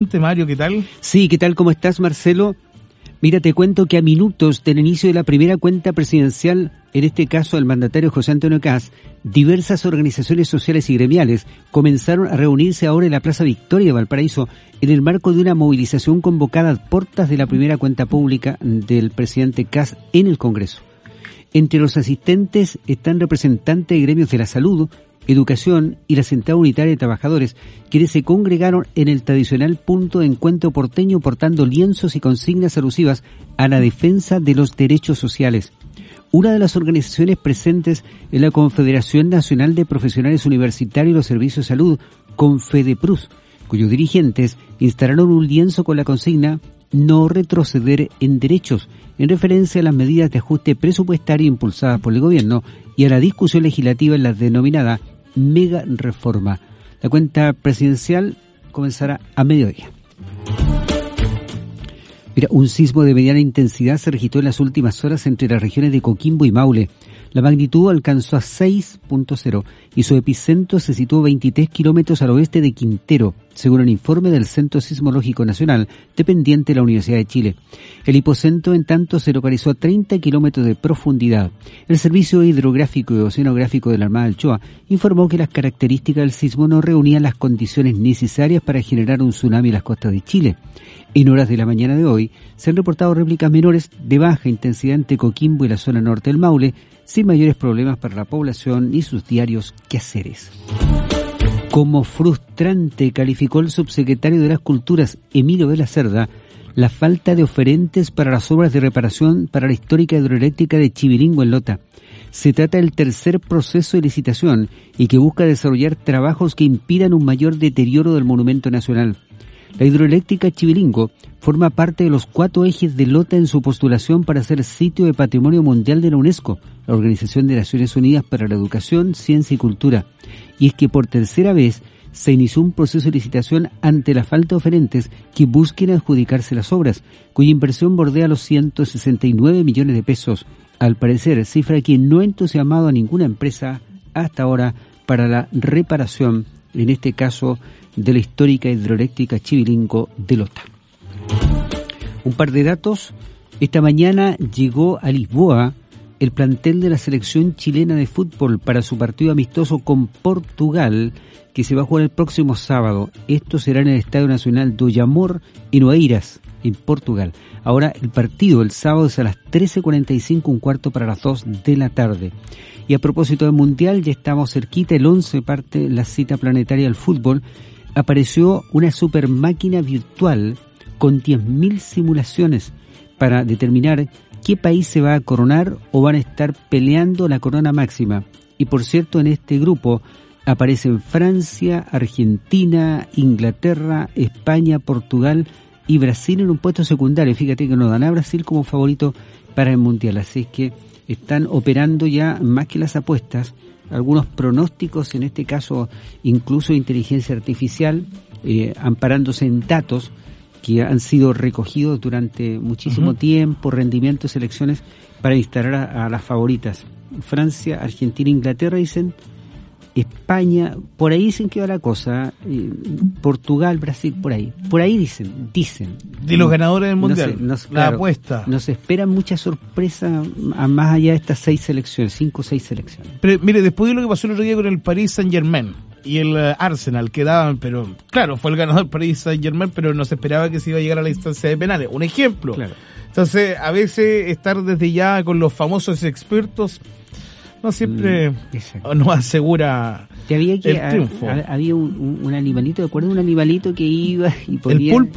nuevamente. Mario, ¿qué tal? Sí, ¿qué tal? ¿Cómo estás, Marcelo? Mira, te cuento que a minutos del inicio de la primera cuenta presidencial, en este caso el mandatario José Antonio Kast, diversas organizaciones sociales y gremiales comenzaron a reunirse ahora en la Plaza Victoria de Valparaíso en el marco de una movilización convocada a puertas de la primera cuenta pública del presidente Kast en el Congreso. Entre los asistentes están representantes de gremios de la salud, educación y la Central Unitaria de Trabajadores, quienes se congregaron en el tradicional punto de encuentro porteño portando lienzos y consignas alusivas a la defensa de los derechos sociales. Una de las organizaciones presentes es la Confederación Nacional de Profesionales Universitarios y los Servicios de Salud, Confedeprus, cuyos dirigentes instalaron un lienzo con la consigna "No retroceder en derechos", en referencia a las medidas de ajuste presupuestario impulsadas por el gobierno y a la discusión legislativa en la denominada mega reforma. La cuenta presidencial comenzará a mediodía. Mira, un sismo de mediana intensidad se registró en las últimas horas entre las regiones de Coquimbo y Maule. La magnitud alcanzó a 6.0 y su epicentro se situó 23 kilómetros al oeste de Quintero, según un informe del Centro Sismológico Nacional, dependiente de la Universidad de Chile. El hipocentro, en tanto, se localizó a 30 kilómetros de profundidad. El Servicio Hidrográfico y Oceanográfico de la Armada del Choa informó que las características del sismo no reunían las condiciones necesarias para generar un tsunami en las costas de Chile. En horas de la mañana de hoy se han reportado réplicas menores de baja intensidad entre Coquimbo y la zona norte del Maule, sin mayores problemas para la población ni sus diarios quehaceres. Como frustrante calificó el subsecretario de las Culturas, Emilio de la Cerda, la falta de oferentes para las obras de reparación para la histórica hidroeléctrica de Chivilingo en Lota. Se trata del tercer proceso de licitación y que busca desarrollar trabajos que impidan un mayor deterioro del monumento nacional. La hidroeléctrica Chivilingo forma parte de los 4 ejes de Lota en su postulación para ser sitio de Patrimonio Mundial de la UNESCO, la Organización de Naciones Unidas para la Educación, Ciencia y Cultura. Y es que por tercera vez se inició un proceso de licitación ante la falta de oferentes que busquen adjudicarse las obras, cuya inversión bordea los 169 millones de pesos. Al parecer, cifra que no ha entusiasmado a ninguna empresa hasta ahora para la reparación, en este caso, de la histórica hidroeléctrica Chivilingo de Lota. Un par de datos. Esta mañana llegó a Lisboa el plantel de la selección chilena de fútbol para su partido amistoso con Portugal, que se va a jugar el próximo sábado. Esto será en el Estadio Nacional do Jamor, en Oeiras, en Portugal. Ahora el partido el sábado es a las 13:45, un cuarto para las 2 de la tarde. Y a propósito del Mundial, ya estamos cerquita, el 11 parte la cita planetaria del fútbol. Apareció una super máquina virtual con 10.000 simulaciones para determinar qué país se va a coronar o van a estar peleando la corona máxima. Y por cierto, en este grupo aparecen Francia, Argentina, Inglaterra, España, Portugal y Brasil en un puesto secundario. Fíjate que nos dan a Brasil como favorito para el Mundial. Así es que están operando ya más que las apuestas, algunos pronósticos, en este caso incluso inteligencia artificial, amparándose en datos que han sido recogidos durante muchísimo tiempo, rendimiento de selecciones, para instalar a las favoritas. Francia, Argentina, Inglaterra, dicen, España, por ahí dicen que va la cosa, Portugal, Brasil, por ahí dicen. De los ganadores del Mundial, la apuesta. Nos esperan muchas sorpresas más allá de estas 5 o 6 selecciones. Pero mire, después de lo que pasó el otro día con el Paris Saint-Germain y el Arsenal, quedaban, pero claro, fue el ganador Paris Saint-Germain, pero no se esperaba que se iba a llegar a la instancia de penales. Un ejemplo. Claro. Entonces, a veces estar desde ya con los famosos expertos no siempre nos asegura el triunfo. Había un animalito, ¿de acuerdo? Un animalito que iba y ponía... El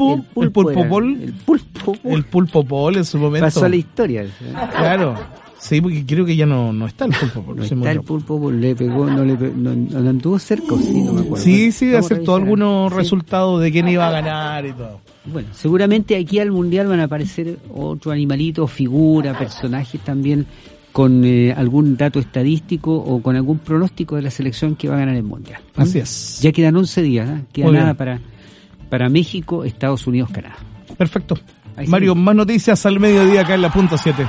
pulpo pol en su momento. Pasó a la historia. Claro. Sí, porque creo que ya no está el pulpo pol. No está el pulpo pol, le pegó, no anduvo cerca, sí, no me acuerdo. Sí, aceptó algunos resultados de quién iba a ganar y todo. Bueno, seguramente aquí al Mundial van a aparecer otro animalito, figura, personajes también, con algún dato estadístico o con algún pronóstico de la selección que va a ganar el Mundial. Así es. Ya quedan 11 días, ¿eh? Queda nada para México, Estados Unidos, Canadá. Perfecto. Mario, más noticias al mediodía acá en la punta 7.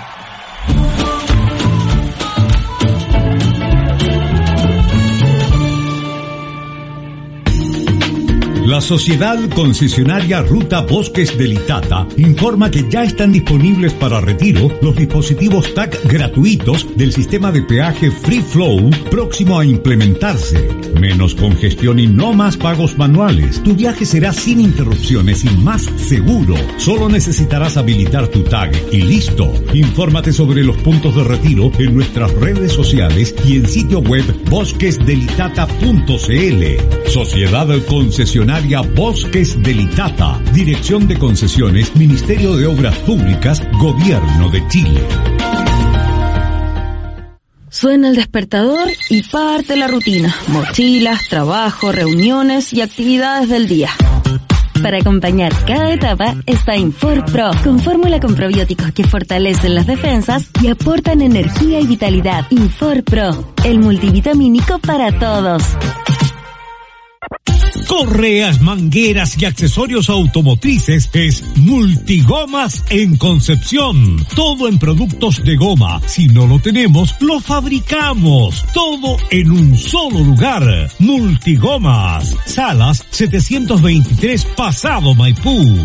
La Sociedad Concesionaria Ruta Bosques del Itata informa que ya están disponibles para retiro los dispositivos TAC gratuitos del sistema de peaje Free Flow próximo a implementarse. Menos congestión y no más pagos manuales. Tu viaje será sin interrupciones y más seguro. Solo necesitarás habilitar tu tag y listo. Infórmate sobre los puntos de retiro en nuestras redes sociales y en sitio web bosquesdelitata.cl. Sociedad Concesionaria Bosques del Itata. Dirección de Concesiones, Ministerio de Obras Públicas, Gobierno de Chile. Suena el despertador y parte la rutina. Mochilas, trabajo, reuniones y actividades del día. Para acompañar cada etapa está Infor Pro, con fórmula con probióticos que fortalecen las defensas y aportan energía y vitalidad. Infor Pro, el multivitamínico para todos. Correas, mangueras y accesorios automotrices es Multigomas en Concepción. Todo en productos de goma. Si no lo tenemos, lo fabricamos. Todo en un solo lugar. Multigomas. Salas 723 Pasado Maipú.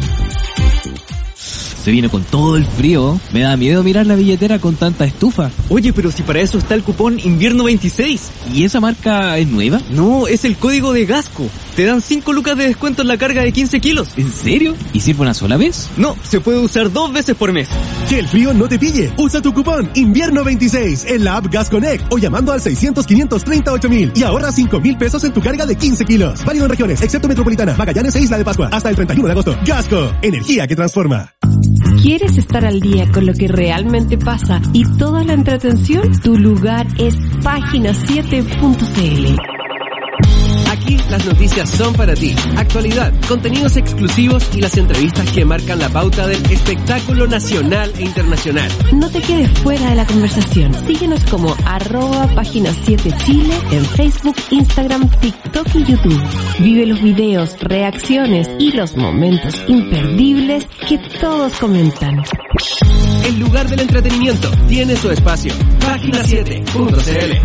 Se vino con todo el frío. Me da miedo mirar la billetera con tanta estufa. Oye, pero si para eso está el cupón Invierno 26. ¿Y esa marca es nueva? No, es el código de Gasco. Te dan 5 lucas de descuento en la carga de 15 kilos. ¿En serio? ¿Y sirve una sola vez? No, se puede usar 2 veces por mes. Que el frío no te pille. Usa tu cupón Invierno 26 en la app Gas Connect o llamando al 600-538-000 y ahorra 5,000 pesos en tu carga de 15 kilos. Válido en regiones, excepto Metropolitana, Magallanes e Isla de Pascua. Hasta el 31 de agosto. Gasco, energía que transforma. ¿Quieres estar al día con lo que realmente pasa y toda la entretención? Tu lugar es página7.cl. Aquí las noticias son para ti. Actualidad, contenidos exclusivos y las entrevistas que marcan la pauta del espectáculo nacional e internacional. No te quedes fuera de la conversación. Síguenos como @página7chile en Facebook, Instagram, TikTok y YouTube. Vive los videos, reacciones y los momentos imperdibles que todos comentan. El lugar del entretenimiento tiene su espacio. Página7.cl.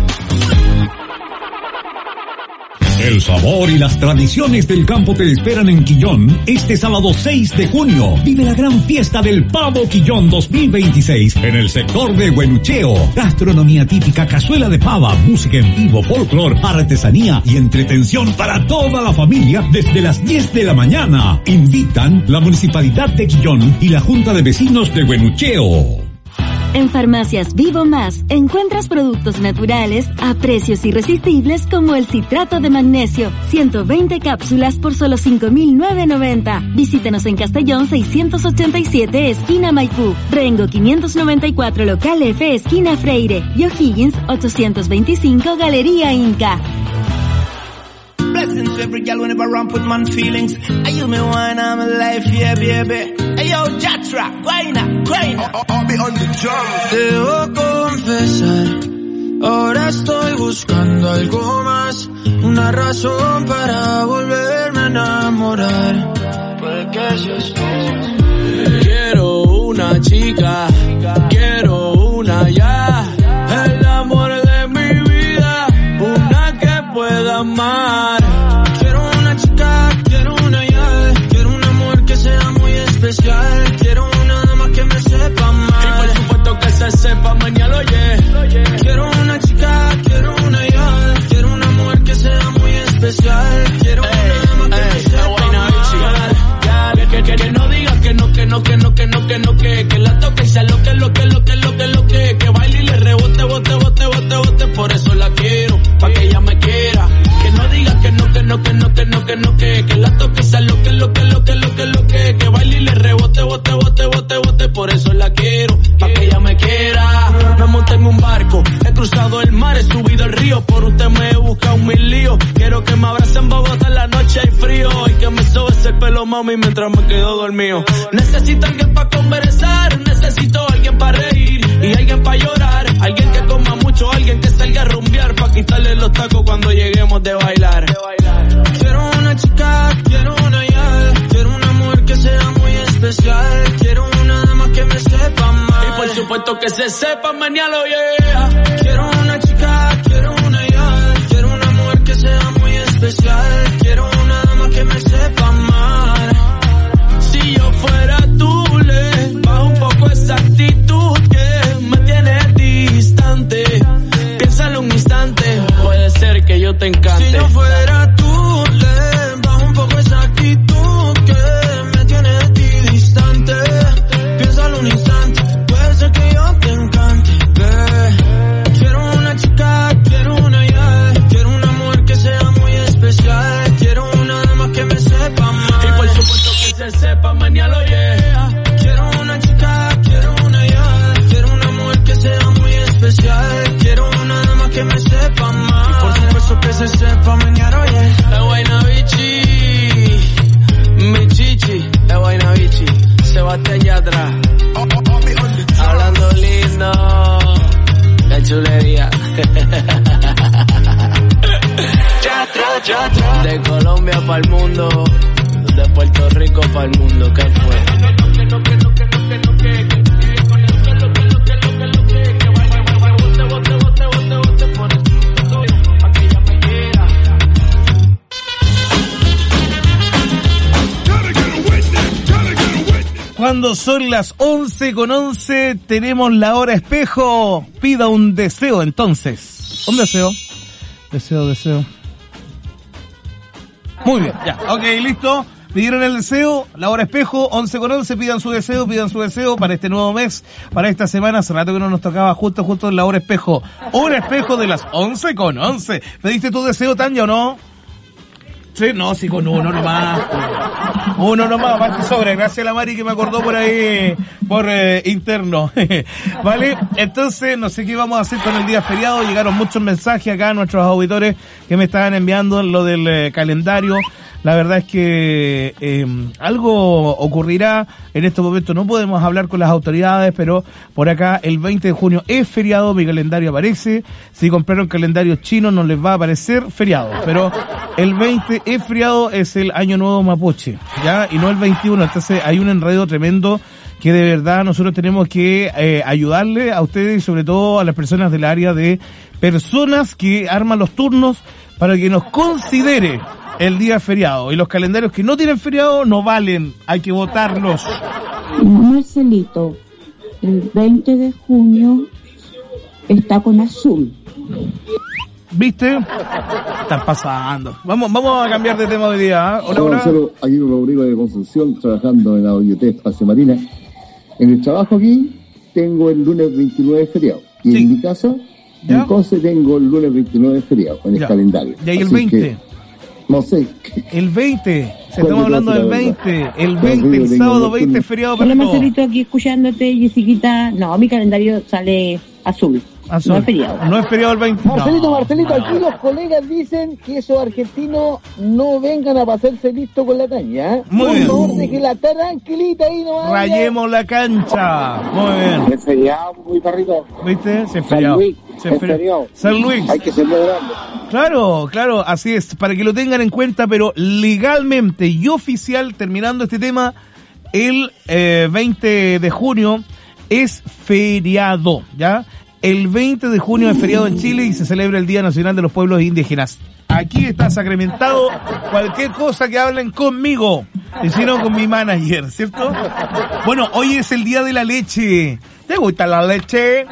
El sabor y las tradiciones del campo te esperan en Quillón este sábado 6 de junio. Vive la gran fiesta del Pavo Quillón 2026 en el sector de Huenucheo. Gastronomía típica, cazuela de pava, música en vivo, folclor, artesanía y entretención para toda la familia desde las 10 de la mañana. Invitan la Municipalidad de Quillón y la Junta de Vecinos de Huenucheo. En Farmacias Vivo Más encuentras productos naturales a precios irresistibles como el citrato de magnesio, 120 cápsulas por solo 5.990. Visítenos en Castellón 687, esquina Maipú, Rengo 594, local F, esquina Freire, y O'Higgins 825, Galería Inca. Blessings to every girl whenever I put man feelings. I use me wine, I'm alive, yeah, baby. Hey, yo, Jatra, guayna. I'll be on the drum. Debo confesar, ahora estoy buscando algo más. Una razón para volverme a enamorar. Puede que seas tú. Quiero una chica, quiero una ya. El amor de mi vida, una que pueda amar. Quiero una dama que me sepa más. Y por supuesto que se sepa mañana, oye. Quiero una chica, quiero una ya. Quiero una mujer que sea muy especial. Quiero una dama que me sepa más. Que no diga que no, que la toque y sea lo que baile y le rebote, bote, por eso la quiero, pa' que ella me quiera. Que no diga que no, que la toque y sea lo que baile y le rebote, bote, por eso la quiero, pa' que ella me quiera. Me monté en un barco, he cruzado el mar, he subido el río, por usted me he buscado 1000 líos. Quiero que me abrace en Bogotá en la noche hay frío, y que me sobe ese pelo mami mientras me quedo dormido. Necesito alguien pa' conversar, necesito alguien pa' reír y alguien pa' llorar, alguien que coma mucho, alguien que salga a rumbear pa' quitarle los tacos cuando lleguemos de bailar. Quiero una chica, quiero una ya, quiero una mujer que sea muy especial, quiero una dama que me sepa más. Y por supuesto que se sepa mañana, yeah. Quiero una chica, quiero una ya, quiero una mujer que sea muy especial, quiero una dama que me sepa se sepa, mañana yeah. Quiero una chica, quiero una ya. Quiero una mujer que sea muy especial. Quiero una dama que me sepa más. Y por supuesto que se sepa, mañana yeah. Guaynabichi, mi chichi, Guaynabichi, Sebastián Yatra. Hablando lindo, la chulería. De Colombia para el mundo, de Puerto Rico para el mundo, ¿qué fue? Cuando son las 11:11, tenemos la hora espejo. Pida un deseo entonces. Un deseo. Deseo. Muy bien, ya. Ok, listo. Pidieron el deseo, la hora espejo, 11:11, pidan su deseo para este nuevo mes, para esta semana. Hace rato que no nos tocaba justo en la hora espejo. Hora espejo de las 11:11. ¿Pediste tu deseo, Tanya, o no? Sí, no, sí, con uno nomás. Uno nomás, más que sobre. Gracias a la Mari que me acordó por ahí, por interno. Vale, entonces, no sé qué vamos a hacer con el día feriado. Llegaron muchos mensajes acá a nuestros auditores que me estaban enviando lo del calendario. La verdad es que algo ocurrirá en estos momentos. No podemos hablar con las autoridades, pero por acá el 20 de junio es feriado, mi calendario aparece. Si compraron calendario chino no les va a aparecer feriado, pero el 20 es feriado, es el Año Nuevo Mapuche, ¿ya? Y no el 21, entonces hay un enredo tremendo que de verdad nosotros tenemos que ayudarle a ustedes y sobre todo a las personas del área de personas que arman los turnos para que nos considere el día feriado. Y los calendarios que no tienen feriado no valen, hay que votarlos. Marcelito, el 20 de junio está con azul. ¿Viste? Están pasando. Vamos a cambiar de tema hoy día, ¿eh? Hola. Aquí Rodrigo de Concepción, trabajando en la OIT Espacio Marina. En el trabajo aquí tengo el lunes 29 feriado. Y sí. En mi casa, en Conce, tengo el lunes 29 feriado en el calendario. Y ahí el 20. No sé. El 20. Estamos hablando del 20. El 20, el sábado 20 feriado para todos. Hola Marcelito, aquí escuchándote, Jessiquita. No, mi calendario sale azul. No es feriado. No es feriado el 20. Marcelito, aquí los colegas dicen que esos argentinos no vengan a pasarse listo con la Tanya. Muy bien. Por favor, deje la tranquilita ahí nomás. Rayemos la cancha. Muy bien. Es feriado, muy perrito. ¿Viste? Se feriado. San Luis. Hay que celebrarlo. Claro, así es. Para que lo tengan en cuenta, pero legalmente y oficial, terminando este tema, el 20 de junio es feriado, ¿ya? El 20 de junio es feriado en Chile y se celebra el Día Nacional de los Pueblos Indígenas. Aquí está sacramentado. Cualquier cosa que hablen conmigo, y si no con mi manager, ¿cierto? Bueno, hoy es el Día de la Leche. ¿Te gusta la leche?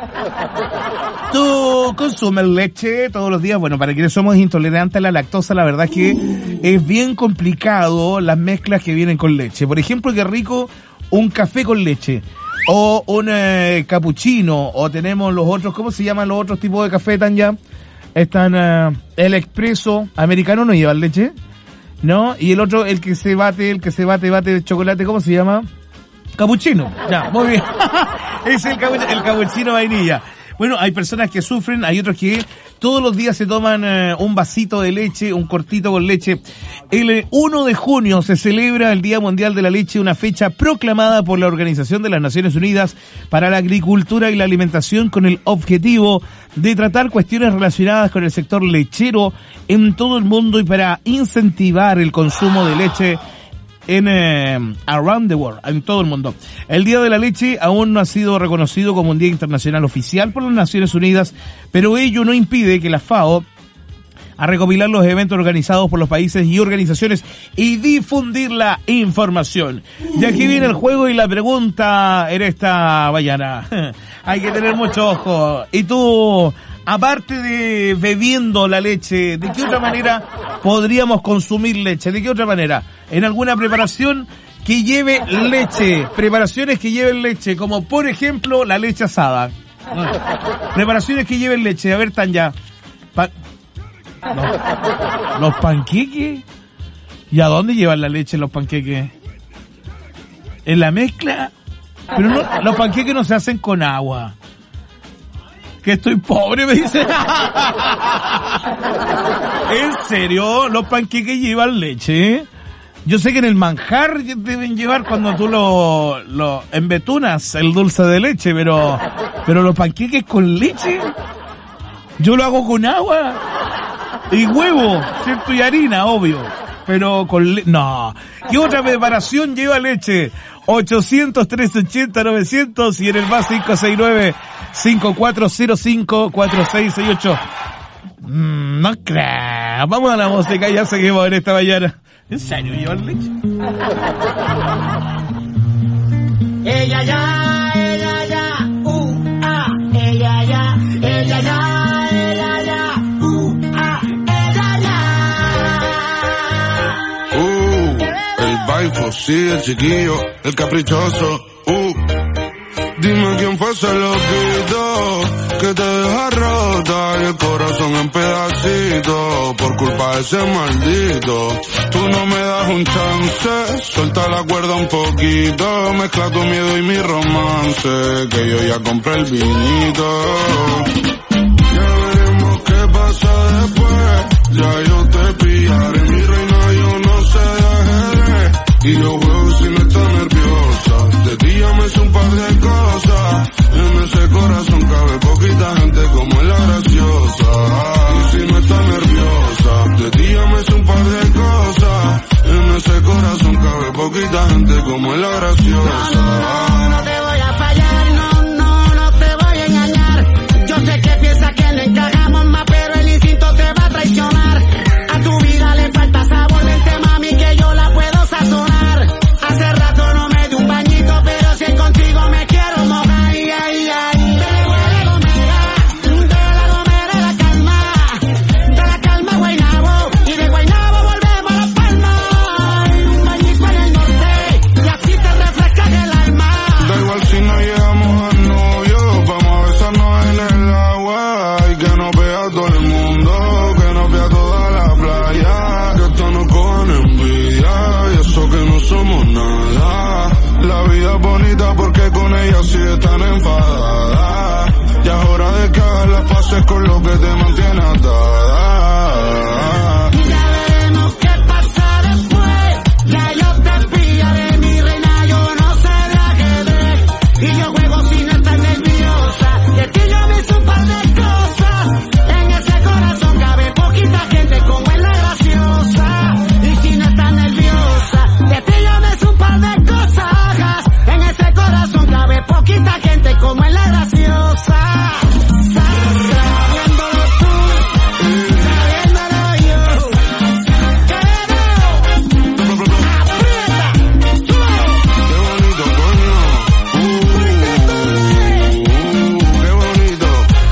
¿Tú consumes leche todos los días? Bueno, para quienes somos intolerantes a la lactosa, la verdad es que es bien complicado las mezclas que vienen con leche. Por ejemplo, qué rico un café con leche. O un cappuccino, o tenemos los otros, ¿cómo se llaman los otros tipos de café, Tanya? Están el expreso americano, no lleva leche, ¿no? Y el otro, el que se bate de chocolate, ¿cómo se llama? Cappuccino. Ya, muy bien. Es el cappuccino vainilla. Bueno, hay personas que sufren, hay otros que todos los días se toman un vasito de leche, un cortito con leche. El 1 de junio se celebra el Día Mundial de la Leche, una fecha proclamada por la Organización de las Naciones Unidas para la Agricultura y la Alimentación con el objetivo de tratar cuestiones relacionadas con el sector lechero en todo el mundo y para incentivar el consumo de leche en around the world, en todo el mundo. El Día de la Leche aún no ha sido reconocido como un día internacional oficial por las Naciones Unidas, pero ello no impide que la FAO a recopilar los eventos organizados por los países y organizaciones y difundir la información. Y aquí viene el juego y la pregunta en esta mañana. Hay que tener mucho ojo. Y tú, aparte de bebiendo la leche, ¿de qué otra manera podríamos consumir leche? ¿De qué otra manera? ¿En alguna preparación que lleve leche? Preparaciones que lleven leche, como por ejemplo la leche asada. Preparaciones que lleven leche. A ver, Tanya. ¿Los panqueques? ¿Y a dónde llevan la leche los panqueques? En la mezcla, pero no, los panqueques no se hacen con agua. Que estoy pobre, me dice. ¿En serio? ¿Los panqueques llevan leche? Yo sé que en el manjar deben llevar cuando tú lo embetunas el dulce de leche, pero los panqueques con leche, yo lo hago con agua y huevo, ¿cierto? Y harina, obvio, pero con no. ¿Qué otra preparación lleva leche? 800-380-900 y en el más 549-5405-4668. No creo. Vamos a la música, ya seguimos en esta mañana. ¿En serio llevan leche? Ella ya, ella ya, ella ya, ella ya, ella ya, ella ya. El baifo, sí, el chiquillo, el caprichoso, Dime quién fue ese loquito que te deja rota y el corazón en pedacitos por culpa de ese maldito. Tú no me das un chance, suelta la cuerda un poquito, mezcla tu miedo y mi romance, que yo ya compré el vinito. Ya veremos qué pasa después, ya yo te pillaré, mi reina, yo no sé de ajedrez, y yo juego si no estás nerviosa. De ti ya me sé un par de cosas, en ese corazón cabe poquita gente como es la graciosa. Y si no estás nerviosa, de ti ya me sé un par de cosas, en ese corazón cabe poquita gente como es la graciosa. No te voy a fallar, no te voy a engañar. Yo sé que piensas que no encajamos más, pero el instinto te va a traicionar. A tu vida le falta sabor, vente mami que yo la puedo sazonar. Hace rato no me di un bañito, pero si es contigo me quiero mojar. Ay, ay, ay. De la Gomera la calma, de la calma Guaynabo, y de Guaynabo volvemos a Las Palmas. Un bañito en el norte, y así te refrescas el alma. Da igual si no llegamos al novio, vamos a besarnos en el agua, y que nos vea todo el mundo, que nos vea toda la playa, que esto nos cojan envidia, y eso que no somos nada. La vida es bonita porque con ella sí están enfadadas, y es hora de que hagas las paces con lo que te mantiene atada. Ya veremos qué pasa después, ya yo te pillaré, mi reina, yo no sé de ajedrez, y yo juego sin estar nerviosa, de ti yo me hice un par de cosas, en ese corazón cabe poquita gente como es la graciosa, y si no estás nerviosa, de ti yo me hice un par de cosas, en ese corazón cabe poquita gente como es la graciosa. Sabiéndolo tú, sabiéndolo yo, Qué bonito, coño. Qué bonito.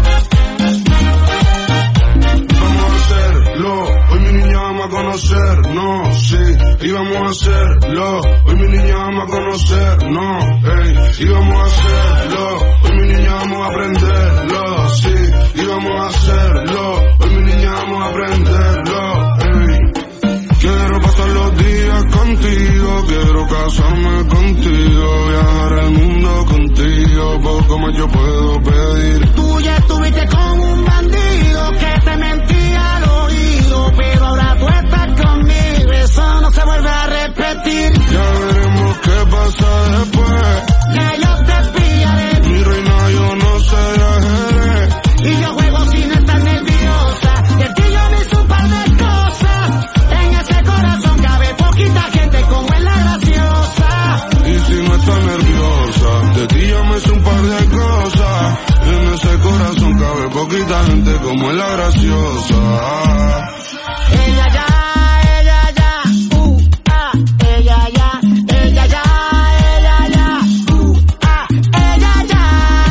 Vamos a hacerlo. Hoy mi niña vamos a conocernos, sí. Y vamos a hacerlo. Hoy mi niña vamos a conocernos, ey. Y vamos a hacerlo. Hoy mi niña vamos a aprenderlo, sí. Y vamos a hacerlo. Hoy mi niña vamos a aprenderlo, ey. Quiero pasar los días contigo, quiero casarme contigo, viajar el mundo contigo, poco más yo puedo pedir. tú ya estuviste con un bandido que te mentía al oído, pero ahora tú estás conmigo, eso no se vuelve a repetir. Ya veremos qué pasa después, Ya yo te pillaré, mi reina, yo no sé de ajedrez, y yo juego sin estar nerviosa, de ti yo me hice un par de cosas, en ese corazón cabe poquita gente como es la graciosa. y si no estás nerviosa, de ti yo me sé un par de cosas, en ese corazón cabe poquita gente como es la graciosa. Ella ya, ella ya, ella ya, ella ya, ella ya, ella ya.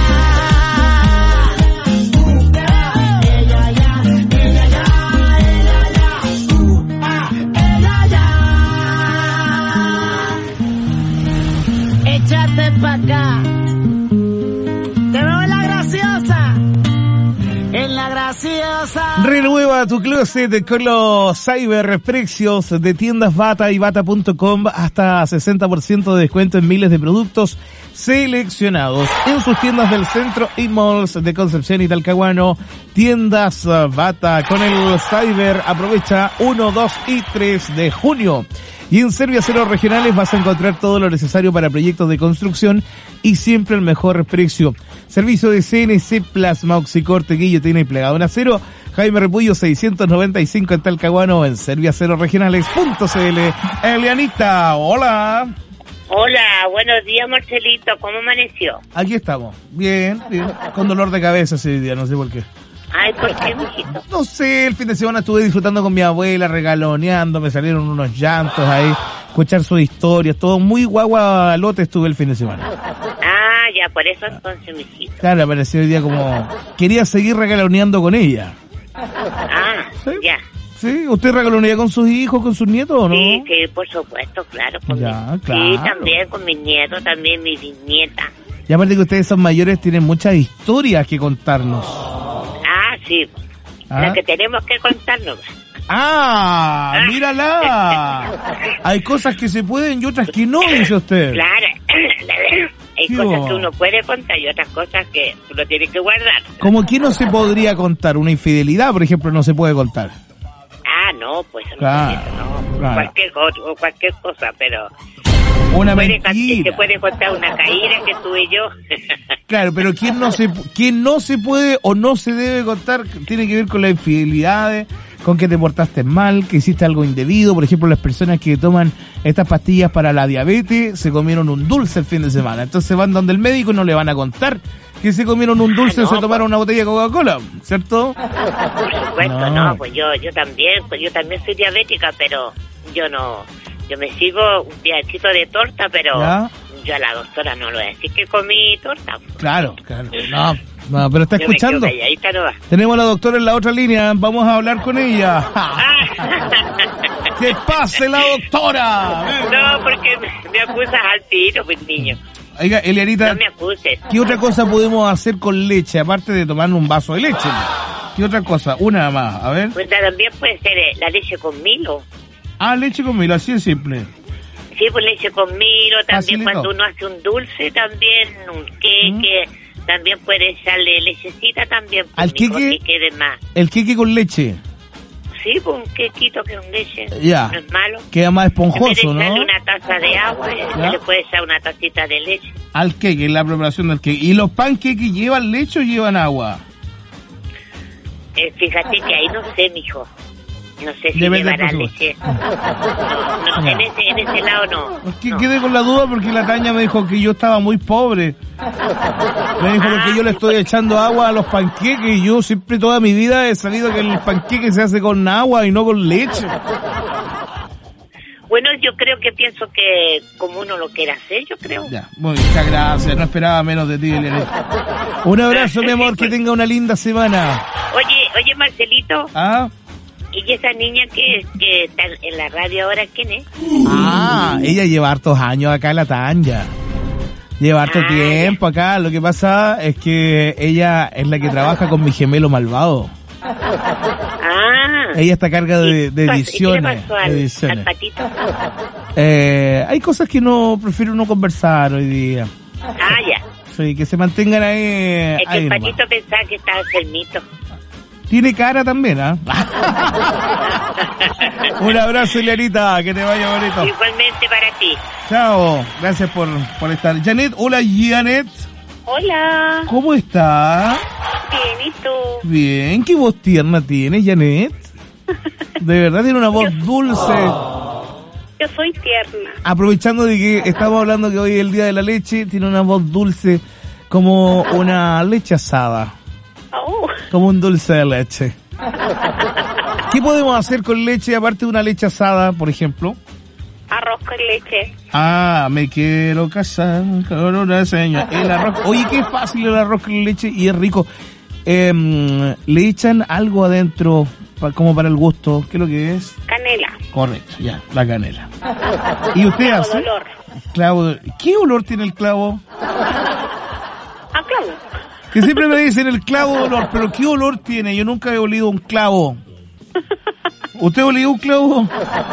Ella ya, ella ya, ella ya, ella ya. Échate pa' acá. Te veo en la graciosa. En la graciosa. Renueva tu closet con los cyberprecios de tiendas Bata y Bata.com, hasta 60% de descuento en miles de productos seleccionados en sus tiendas del centro y malls de Concepción y Talcahuano. Tiendas Bata con el cyber, aprovecha 1, 2 y 3 de junio. Y en Serviaceros Regionales vas a encontrar todo lo necesario para proyectos de construcción y siempre el mejor precio. Servicio de CNC, plasma, oxicorte, guillotina y plegado en acero. Jaime Repullo 695 en Talcahuano, en serviacerosregionales.cl. Elianita, hola. Hola, buenos días, Marcelito. ¿Cómo amaneció? Aquí estamos. Bien, bien. Con dolor de cabeza ese día, no sé por qué. Ay, ¿por qué, mijito? No sé, el fin de semana estuve disfrutando con mi abuela, regaloneando, me salieron unos llantos ahí, escuchar sus historias, todo muy guagualote estuve el fin de semana. Ah, ya, por eso entonces, mijito. Claro, apareció hoy día como... Quería seguir regaloneando con ella. Ah, ¿sí? Ya. ¿Sí? ¿Usted regalonea con sus hijos, con sus nietos o no? Sí, sí, por supuesto, claro. Ya, claro. Sí, también con mis nietos, también mi bisnieta. Y aparte que ustedes son mayores, tienen muchas historias que contarnos. Ah, sí. La que tenemos que contarnos. ¡Ah! ¡Mírala! Hay cosas que se pueden y otras que no, dice usted. Claro. Hay cosas que uno puede contar y otras cosas que uno tiene que guardar. ¿Cómo que no se podría contar? Una infidelidad, por ejemplo, no se puede contar. Ah, no, pues claro, no. Claro. Cualquier cosa, pero... Una mentira. Se puede contar una caída que tuve yo. Claro, pero quién no se puede o no se debe contar tiene que ver con las infidelidades, con que te portaste mal, que hiciste algo indebido. Por ejemplo, las personas que toman estas pastillas para la diabetes se comieron un dulce el fin de semana. Entonces van donde el médico y no le van a contar que se comieron un dulce o se tomaron una botella de Coca-Cola, ¿cierto? Por supuesto, no, pues yo también soy diabética, pero yo me sigo un pedacito de torta, pero yo a la doctora no le voy a decir que comí torta. Claro. No, pero está escuchando. No va. Tenemos a la doctora en la otra línea, vamos a hablar con ella. ¡Que pase la doctora! No, porque me acusas al tiro, pues, niño. Oiga, Elianita, no me acuses. ¿Qué otra cosa podemos hacer con leche, aparte de tomar un vaso de leche? ¿Qué otra cosa? Una más, a ver. Pues también puede ser la leche con Milo. Ah, leche con Milo, así es simple. Sí, pues leche con Milo, también Facilito. cuando uno hace un dulce, también un queque, también puede echarle lechecita también. Pues, ¿al queque? Que quede más. ¿El queque con leche? Sí, pues un quequito que con leche, Ya. no es malo. Queda más esponjoso, ¿no? Echarle una taza de agua, se le puede echar una tacita de leche. Al queque, la preparación del queque. ¿Y los panqueques llevan leche o llevan agua? Fíjate que ahí no sé, mijo. No sé si Depende llevará del leche. No, en ese lado no. Es que quedé con la duda porque la Taña me dijo que yo estaba muy pobre. Me dijo que yo le estoy echando agua a los panqueques y yo siempre toda mi vida he sabido que el panqueque se hace con agua y no con leche. Bueno, yo pienso que como uno lo quiere hacer, yo creo. Ya, muchas gracias, no esperaba menos de ti, Elianita. Un abrazo, mi amor, que tenga una linda semana. Oye, Marcelito. ¿Ah? ¿Y esa niña que está en la radio ahora, quién es? Ah, ella lleva hartos años acá en la Tanja. Lleva harto tiempo acá. Lo que pasa es que ella es la que trabaja con mi gemelo malvado. Ella está a cargo de ediciones. ¿Qué le pasó al patito? Hay cosas que prefiero no conversar hoy día. Ah, ya. Sí, que se mantengan ahí. Es que el patito pensaba que estaba enfermito. Tiene cara también, ¿ah? Un abrazo, Elianita, que te vaya bonito. Igualmente para ti. Chao, gracias por estar. Janet, hola Janet. Hola. ¿Cómo está? Bien, ¿y tú? Bien, ¿qué voz tierna tiene, Janet? De verdad tiene una voz dulce. Yo soy tierna. Aprovechando de que estamos hablando que hoy es el día de la leche, tiene una voz dulce como una leche asada. Oh. Como un dulce de leche. ¿Qué podemos hacer con leche aparte de una leche asada, por ejemplo? Arroz con leche. Ah, me quiero casar con una señora. El arroz. Oye, qué fácil el arroz con leche y es rico. Le echan algo adentro como para el gusto. ¿Qué es lo que es? Canela. Correcto, ya, la canela. ¿Y usted hace? Olor. Clavo. ¿Qué olor tiene el clavo? A clavo. Que siempre me dicen el clavo de olor, pero ¿qué olor tiene? Yo nunca he olido un clavo. ¿Usted ha olido un clavo?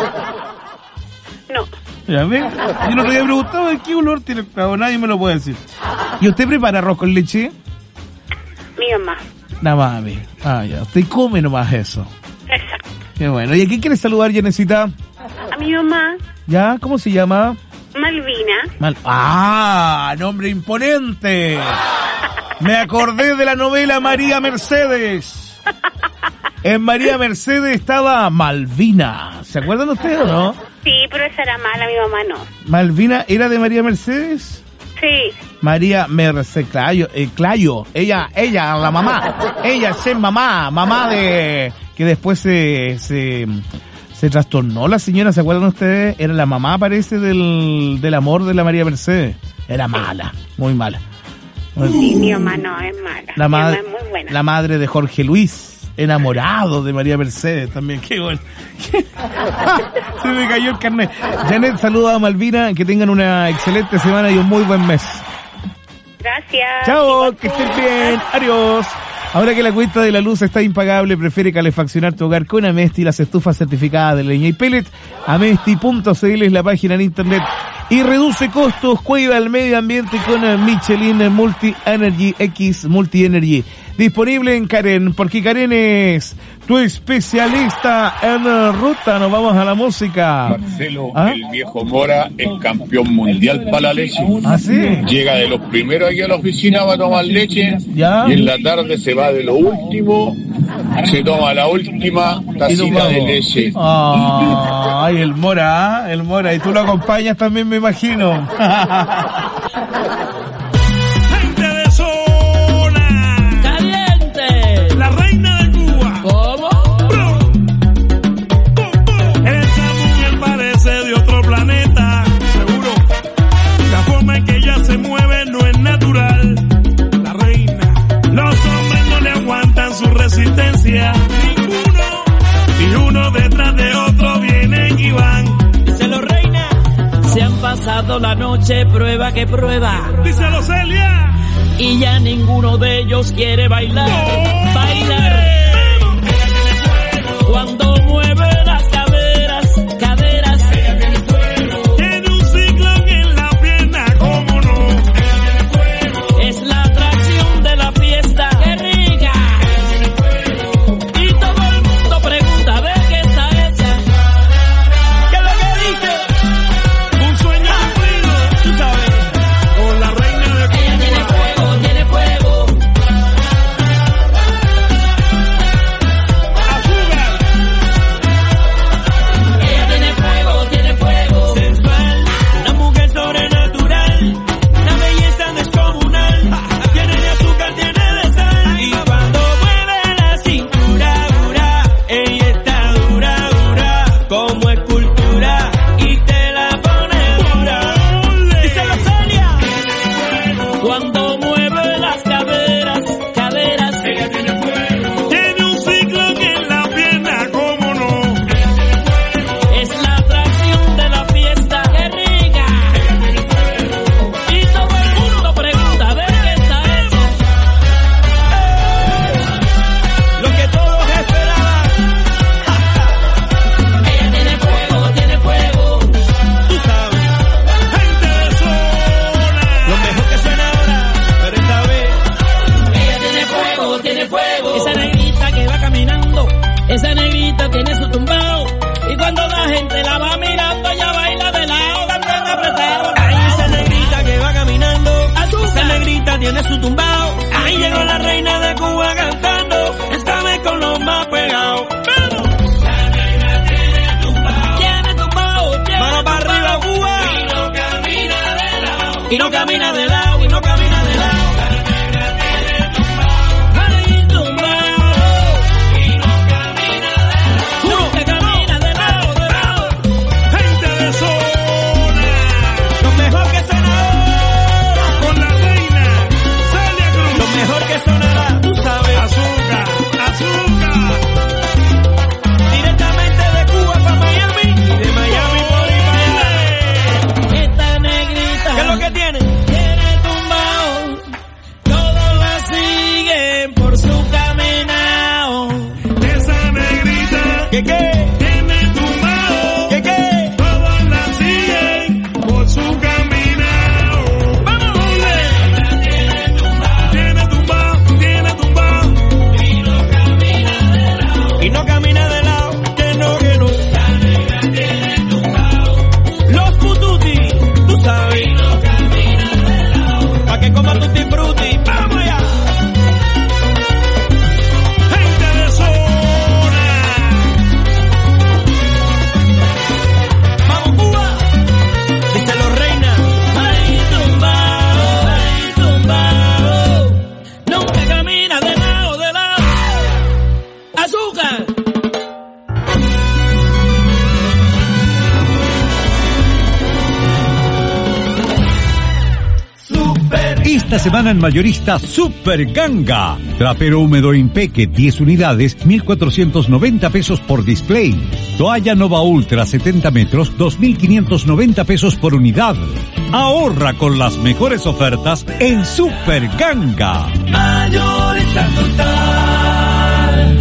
No. Ya ve, yo no le había preguntado de qué olor tiene el clavo, nadie me lo puede decir. ¿Y usted prepara arroz con leche? Mi mamá. La mami. Ah, ya, usted come nomás eso. Exacto. Qué bueno. ¿Y a quién quiere saludar, Yanesita? A mi mamá. ¿Ya? ¿Cómo se llama? Malvina. Nombre imponente. Me acordé de la novela María Mercedes. En María Mercedes estaba Malvina. ¿Se acuerdan ustedes o no? Sí, pero esa era mala, mi mamá no. ¿Malvina era de María Mercedes? Sí. María Mercedes, Clayo. Ella, la mamá. Ella es mamá de... Que después se trastornó la señora, ¿se acuerdan ustedes? Era la mamá, parece, del amor de la María Mercedes. Era mala, muy mala. Sí, mi mamá no, es mala. Mi mamá es muy buena. La madre de Jorge Luis. Enamorado de María Mercedes también, qué bueno. Se me cayó el carnet. Janet, saluda a Malvina, que tengan una excelente semana y un muy buen mes. Gracias. Chao, que estén bien, adiós. Ahora que la cuenta de la luz está impagable, prefiere calefaccionar tu hogar con Amesti, las estufas certificadas de leña y pellet. Amesti.cl es la página en internet. Y reduce costos, cuida el medio ambiente con Michelin Multi Energy X Multi Energy. Disponible en Karen, porque Karen es tu especialista en ruta. Nos vamos a la música. Marcelo, el viejo Mora es campeón mundial para la leche. ¿Ah, sí? Llega de los primeros aquí a la oficina para tomar leche. ¿Ya? Y en la tarde se va de lo último, se toma la última tacita de leche. Ay, el Mora. Y tú lo acompañas también, me imagino. Gente de zona. Caliente. La reina de Cuba. ¿Cómo? Esa mujer parece de otro planeta. Seguro. La forma en que ella se mueve no es natural. La reina. Los hombres no le aguantan su resistencia. Ninguno. Y uno detrás de otro vienen y van. Díselo, reina. Se han pasado la noche prueba que prueba. Díselo, Celia. Y ya ninguno de ellos quiere bailar. ¡Oh! Bailar. Cuando mueve las caderas. Ella tiene fuego. Tiene un ciclón en la pierna, ¿cómo no? Ella tiene fuego. Es la atracción de la fiesta. ¡Qué rica! Ella tiene fuego. Y todo el mundo pregunta de qué está hecha. ¿Qué es lo que dice? Un sueño cumplido, tú sabes. Con la reina de Cuba. Ella tiene fuego, tiene fuego. Azúcar. Ella tiene fuego, sensual. Una mujer sobrenatural. La belleza descomunal. Tiene de azúcar, tiene de sal. Y cuando mueve la cintura, dura. Ella está dura, como escultura. Y te la pone dura. Díselo, Celia. Cuando mueve las caderas. Ella tiene fuego. Tiene un ciclón en la pierna, ¿cómo no? Es la atracción de la fiesta. ¡Qué rica! Y todo el mundo pregunta de qué está hecha. Lo que todos esperaban. Ella tiene fuego. Tú sabes. Gente de zona. Lo mejor que suena ahora, pero esta vez. Ella tiene fuego. Esa negrita que va caminando. Esa negrita tiene su tumbao. Y cuando la gente la va mirando, ella baila de lado, cantando apretado. Ay, esa negrita que va caminando. Esa negrita tiene su tumbao. Ahí llegó la reina de Cuba cantando. Esta vez con los más pegados. ¡Vamos! La negra tiene tumbao. Mano para arriba, Cuba. Y no camina de lado. Ay, tumbao. Uno que camina de lado. Gente de zona. Lo mejor que sonará. Con la reina Celia Cruz. Lo mejor que sonará, tú sabes. Azúcar. Directamente de Cuba para Miami. Y de Miami por ahí para allá. Esta negrita. ¿Qué es lo que tiene? Tiene tumbao. Todo vacío. Esta semana en mayorista Super Ganga. Trapero húmedo Impeque 10 unidades, 1.490 pesos por display. Toalla Nova Ultra 70 metros, 2.590 pesos por unidad. Ahorra con las mejores ofertas en Super Ganga. Mayorista total.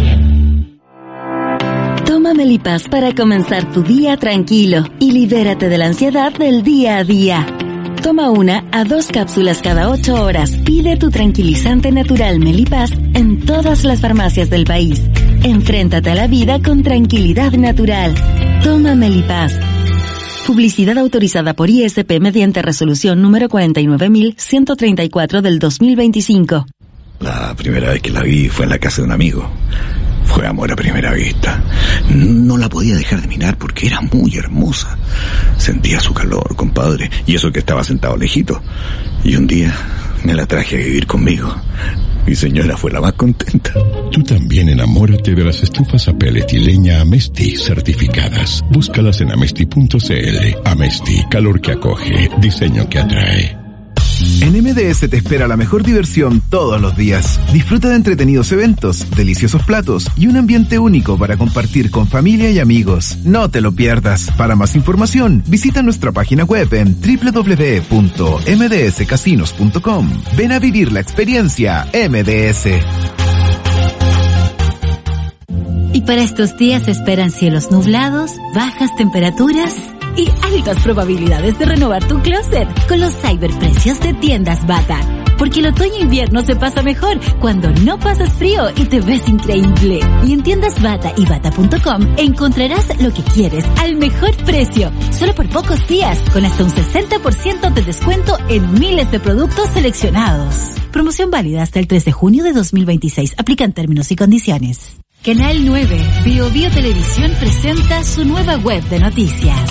Toma Melipaz para comenzar tu día tranquilo y libérate de la ansiedad del día a día. Toma 1 a 2 cápsulas cada 8 horas. Pide tu tranquilizante natural Melipaz en todas las farmacias del país. Enfréntate a la vida con tranquilidad natural. Toma Melipaz. Publicidad autorizada por ISP mediante resolución número 49.134 del 2025. La primera vez que la vi fue en la casa de un amigo. Fue amor a primera vista. No la podía dejar de mirar porque era muy hermosa. Sentía su calor, compadre, y eso que estaba sentado lejito. Y un día me la traje a vivir conmigo. Mi señora fue la más contenta. Tú también enamórate de las estufas a pellet y leña Amesti certificadas. Búscalas en amesti.cl. Amesti, calor que acoge, diseño que atrae. En MDS te espera la mejor diversión todos los días. Disfruta de entretenidos eventos, deliciosos platos y un ambiente único para compartir con familia y amigos. No te lo pierdas. Para más información, visita nuestra página web en www.mdscasinos.com. Ven a vivir la experiencia MDS. Y para estos días se esperan cielos nublados, bajas temperaturas y altas probabilidades de renovar tu closet con los cyberprecios de Tiendas Bata. Porque el otoño e invierno se pasa mejor cuando no pasas frío y te ves increíble. Y en Tiendas Bata y bata.com encontrarás lo que quieres al mejor precio. Solo por pocos días, con hasta un 60% de descuento en miles de productos seleccionados. Promoción válida hasta el 3 de junio de 2026. Aplican términos y condiciones. Canal 9, Bio Televisión presenta su nueva web de noticias.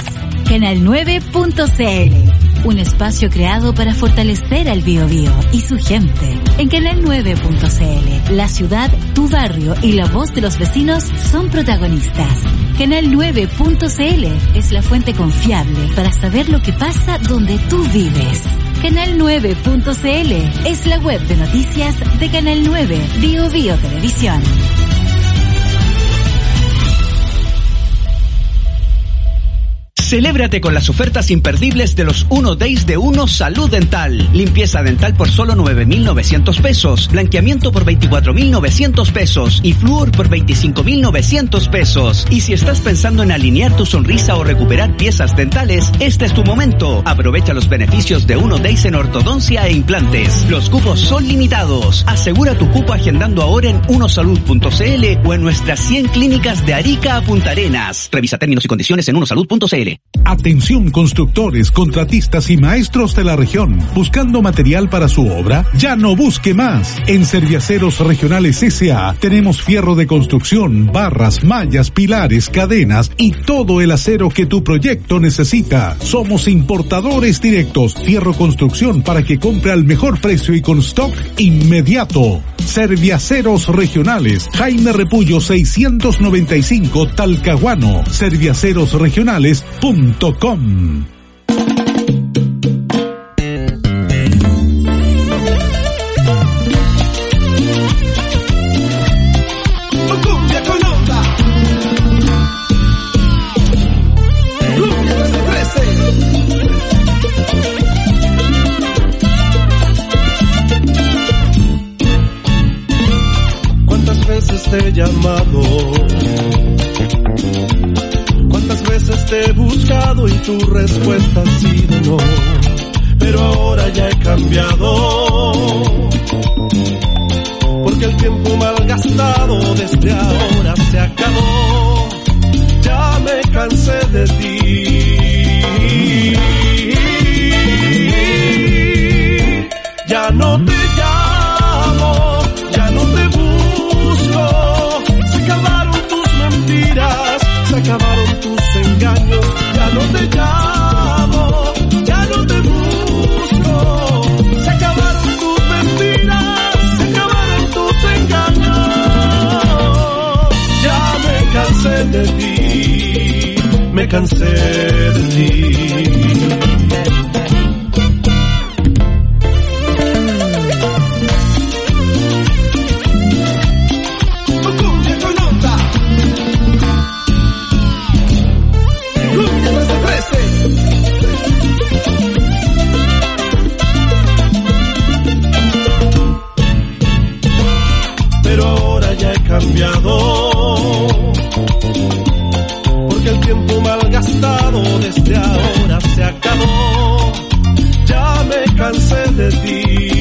Canal9.cl, un espacio creado para fortalecer al Biobío y su gente. En Canal9.cl, la ciudad, tu barrio y la voz de los vecinos son protagonistas. Canal9.cl es la fuente confiable para saber lo que pasa donde tú vives. Canal9.cl es la web de noticias de Canal 9, Bio Televisión. Celébrate con las ofertas imperdibles de los 1 Days de 1 Salud Dental. Limpieza dental por solo 9.900 pesos. Blanqueamiento por 24.900 pesos. Y flúor por 25.900 pesos. Y si estás pensando en alinear tu sonrisa o recuperar piezas dentales, este es tu momento. Aprovecha los beneficios de 1 Days en ortodoncia e implantes. Los cupos son limitados. Asegura tu cupo agendando ahora en unosalud.cl o en nuestras 100 clínicas de Arica a Punta Arenas. Revisa términos y condiciones en unosalud.cl. Atención constructores, contratistas y maestros de la región. ¿Buscando material para su obra? Ya no busque más. En Serviaceros Regionales S.A. tenemos fierro de construcción, barras, mallas, pilares, cadenas y todo el acero que tu proyecto necesita. Somos importadores directos. Fierro construcción para que compre al mejor precio y con stock inmediato. Serviaceros Regionales, Jaime Repullo 695 Talcahuano. Serviacerosregionales.com. Cumbia con onda. Cumbia 13. ¿Cuántas veces te he llamado? ¿Cuántas veces te he buscado y tu respuesta ha sido no? Pero ahora ya he cambiado, porque el tiempo malgastado desde ahora se acabó. Ya me cansé de ti, ya no te llamo, ya no te busco. Se acabaron tus mentiras, se acabaron tus engaños, ya no te llamo, ya no te busco. Se acabaron tus mentiras, se acabaron tus engaños. Ya me cansé de ti, me cansé de ti. de ti.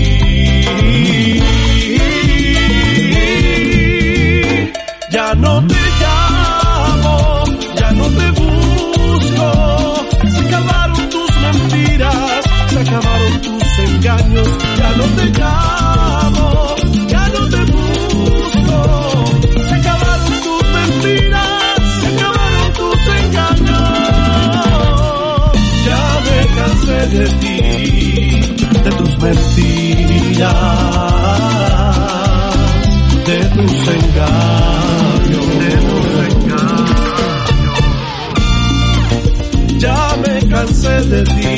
Ya no te llamo, ya no te busco. Se acabaron tus mentiras, se acabaron tus engaños. Ya no te llamo, ya no te busco. Se acabaron tus mentiras, se acabaron tus engaños. Ya me cansé de ti, de tus mentiras, de tus engaños, ya me cansé de ti.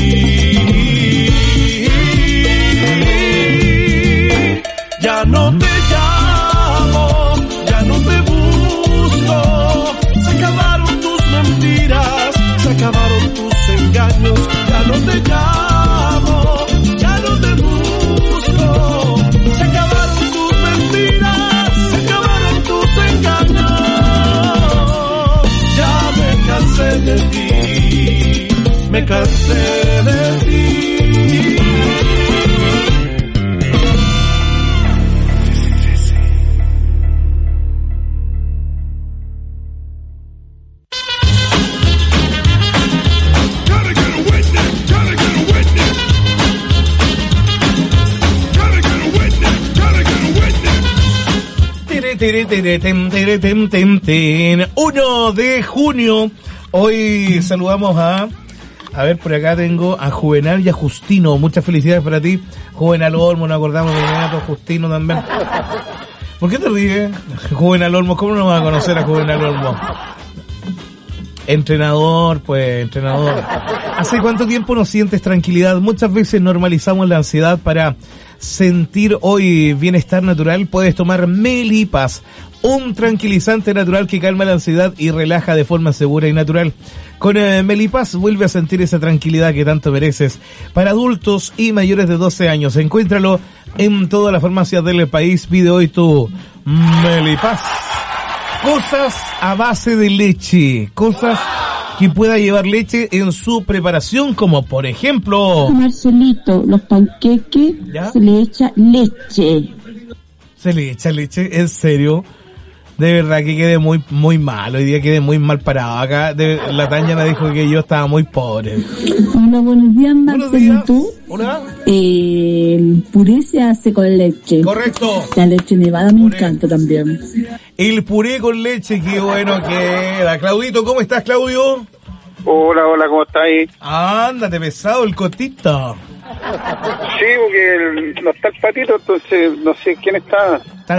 Ya no te llamo, ya no te busco. Se acabaron tus mentiras, se acabaron tus engaños. Ya no te llamo, ya no te busco. Se acabaron tus mentiras, se acabaron tus engaños. Ya me cansé de ti, me cansé de ti. ...1 de junio... Hoy saludamos a ver, por acá tengo a Juvenal y a Justino. Muchas felicidades para ti, Juvenal Olmo. Nos acordamos de inmediato, Justino también. ¿Por qué te ríes? Juvenal Olmo, ¿cómo no vas a conocer a Juvenal Olmo? Entrenador, pues, entrenador. ¿Hace cuánto tiempo no sientes tranquilidad? Muchas veces normalizamos la ansiedad para sentir hoy bienestar natural. Puedes tomar Melipas, un tranquilizante natural que calma la ansiedad y relaja de forma segura y natural. Con Melipas vuelve a sentir esa tranquilidad que tanto mereces. Para adultos y mayores de 12 años, encuéntralo en todas las farmacias del país. Pide hoy tu Melipas. Cosas a base de leche, cosas que pueda llevar leche en su preparación, como por ejemplo... Marcelito, los panqueques, ¿ya? Se le echa leche. ¿Se le echa leche? ¿En serio? De verdad que quedé muy mal, hoy día quedé muy mal parado. Acá la Tania me dijo que yo estaba muy pobre. Hola, buenos días, Marcelito. Hola. El puré se hace con leche. Correcto. La leche nevada me encanta también. El puré con leche, qué bueno queda. Claudito, ¿cómo estás, Claudio? Hola, ¿cómo estáis? Ándate pesado el cotito. Sí, porque no está el patito, entonces no sé quién está.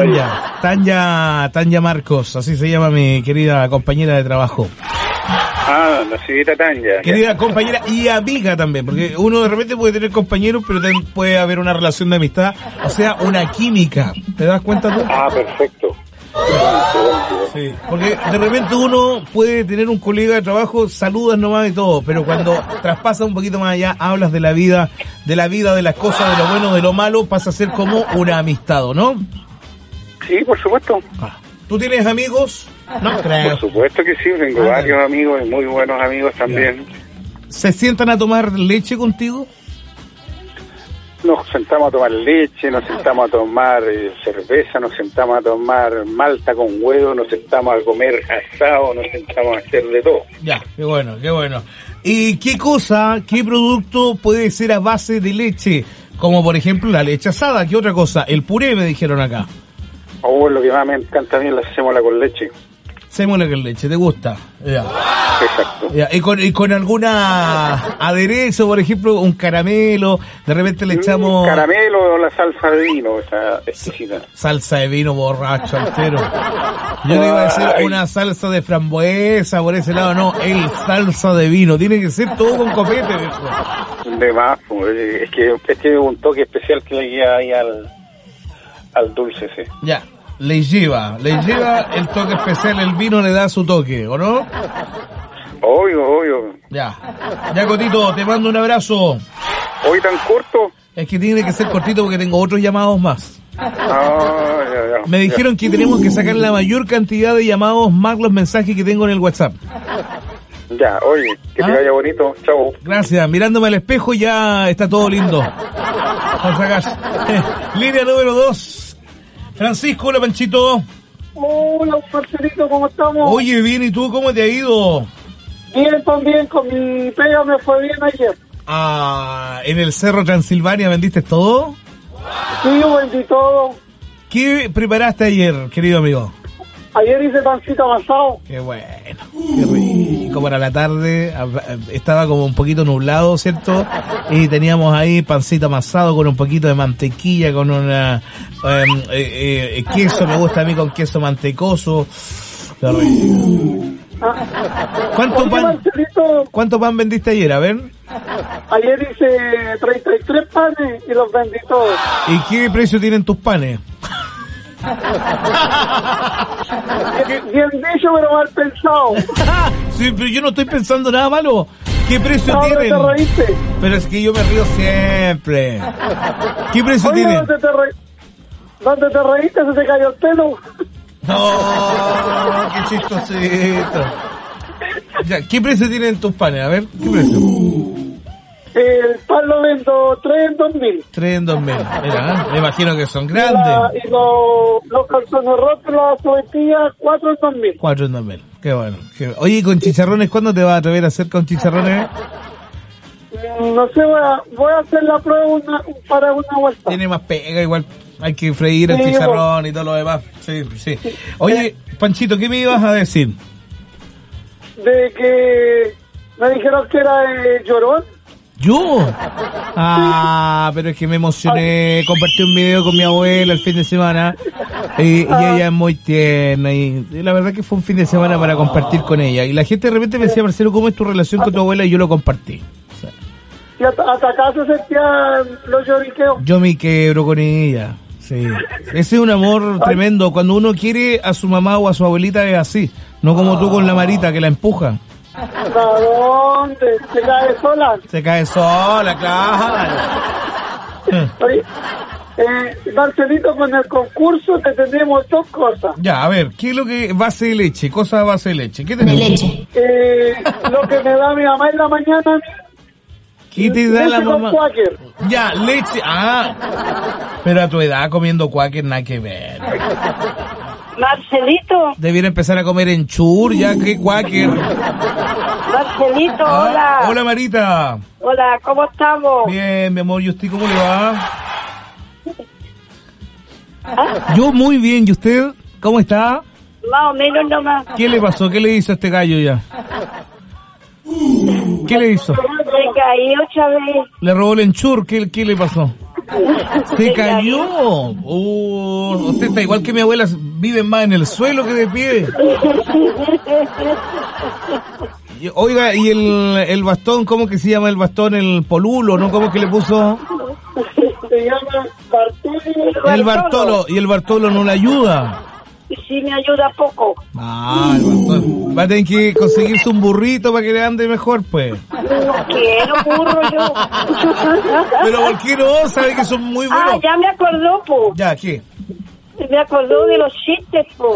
Tanya Marcos, así se llama mi querida compañera de trabajo. Ah, la señorita Tanya. Querida compañera y amiga también, porque uno de repente puede tener compañeros, pero también puede haber una relación de amistad, o sea, una química. ¿Te das cuenta tú? Ah, perfecto. Sí, porque de repente uno puede tener un colega de trabajo, saludas nomás y todo, pero cuando traspasa un poquito más allá, hablas de la vida, de las cosas, de lo bueno, de lo malo, pasa a ser como una amistad, ¿no? Sí, por supuesto. ¿Tú tienes amigos? No creo. Por supuesto que sí, tengo varios amigos y muy buenos amigos también. ¿Se sientan a tomar leche contigo? Nos sentamos a tomar leche, nos sentamos a tomar cerveza, nos sentamos a tomar malta con huevo, nos sentamos a comer asado, nos sentamos a hacer de todo. Ya, qué bueno, qué bueno. ¿Y qué producto puede ser a base de leche? Como por ejemplo la leche asada, ¿qué otra cosa? El puré me dijeron acá. Oh, lo que más me encanta bien la sémola con leche. Sémola con leche, ¿te gusta? Ya. Exacto. Ya. ¿Y con alguna aderezo, por ejemplo, un caramelo? De repente le echamos... Caramelo o la salsa de vino, esa exquisita. Salsa de vino borracho entero. Yo le iba a decir una salsa de frambuesa por ese lado, no, el salsa de vino. Tiene que ser todo con copete, viejo. De más, es que es un toque especial que le guía ahí al dulce, sí. Ya. Le lleva el toque especial, el vino le da su toque, ¿o no? Obvio. Ya, Cotito, te mando un abrazo. ¿Hoy tan corto? Es que tiene que ser cortito porque tengo otros llamados más. Ya. Me dijeron que tenemos que sacar la mayor cantidad de llamados más los mensajes que tengo en el WhatsApp. Ya, oye, que te vaya bonito, chao. Gracias, mirándome al espejo ya está todo lindo. Por si acaso. Línea número 2. Francisco, hola Panchito. Hola, Marcelito, ¿cómo estamos? Oye, bien, ¿y tú cómo te ha ido? Bien, también, con mi pega me fue bien ayer. ¿En el Cerro Transilvania vendiste todo? Sí, yo vendí todo. ¿Qué preparaste ayer, querido amigo? Ayer hice pancito amasado. Qué bueno, qué rico. Para la tarde estaba como un poquito nublado, ¿cierto? Y teníamos ahí pancito amasado con un poquito de mantequilla, con una queso, me gusta a mí con queso mantecoso. Qué rico. ¿Cuánto pan vendiste ayer? A ver. Ayer hice 33 panes y los vendí todos. ¿Y qué precio tienen tus panes? Bien dicho, pero mal pensado. Sí, pero yo no estoy pensando nada malo. ¿Qué precio tienen? ¿Dónde te reíste? Pero es que yo me río siempre. ¿Qué precio tienen? ¿Dónde te reíste? ¿Se te cayó el pelo? No, qué chistosito. Ya, ¿qué precio tienen tus panes? A ver, ¿qué precio? El pan lo vendo 3 en 2.000. 3 en 2.000. Mira, me imagino que son grandes. Y los calzones rotos, las sobetillas, 4 en 2.000. 4 en 2.000. Qué bueno. Oye, ¿con chicharrones cuándo te vas a atrever a hacer con chicharrones? No sé, voy a hacer la prueba para una vuelta. Tiene más pega, igual hay que freír el chicharrón y todo lo demás. Sí. Oye, Panchito, ¿qué me ibas a decir? De que me dijeron que era llorón. ¿Yo? Pero es que me emocioné. Compartí un video con mi abuela el fin de semana y ella es muy tierna y la verdad que fue un fin de semana para compartir con ella. Y la gente de repente me decía, Marcelo, ¿cómo es tu relación con tu abuela? Y yo lo compartí. ¿Y hasta acá se sentían los lloriqueos? Yo me quebro con ella. Sí. Ese es un amor tremendo. Cuando uno quiere a su mamá o a su abuelita es así. No como tú con la Marita que la empuja. ¿A dónde? ¿Se cae sola? Se cae sola, claro. Oye, Marcelito, con el concurso te tenemos 2 cosas. Ya, a ver, ¿qué es lo que base de leche? Cosas a base de leche. ¿Qué tenemos? De leche. Lo que me da mi mamá en la mañana. ¿Qué te da la mamá? Quaker. Ya, leche. Pero a tu edad comiendo Quaker nada que ver. Marcelito. Debiera empezar a comer enchur, ya que Quaker. Marcelito, hola. Hola, Marita. Hola, ¿cómo estamos? Bien, mi amor, ¿y usted cómo le va? Yo muy bien, ¿y usted? ¿Cómo está? Más o menos nomás. ¿Qué le pasó? ¿Qué le hizo a este gallo ya? ¿Qué le hizo? Se cayó otra vez. Le robó el enchur, ¿qué le pasó? ¿Se cayó? Usted está igual que mi abuela, vive más en el suelo que de pie. Oiga, ¿y el bastón, cómo que se llama el bastón? El polulo, ¿no? ¿Cómo que le puso? Se llama Bartolo. El Bartolo, y el Bartolo no le ayuda. Sí, me ayuda poco. El Bartolo. Va a tener que conseguirse un burrito para que le ande mejor, pues. No quiero burro yo. Pero ¿por qué no? ¿Sabe que son muy buenos? Ya me acordó, po. Ya, ¿qué? Me acordó de los chistes, po.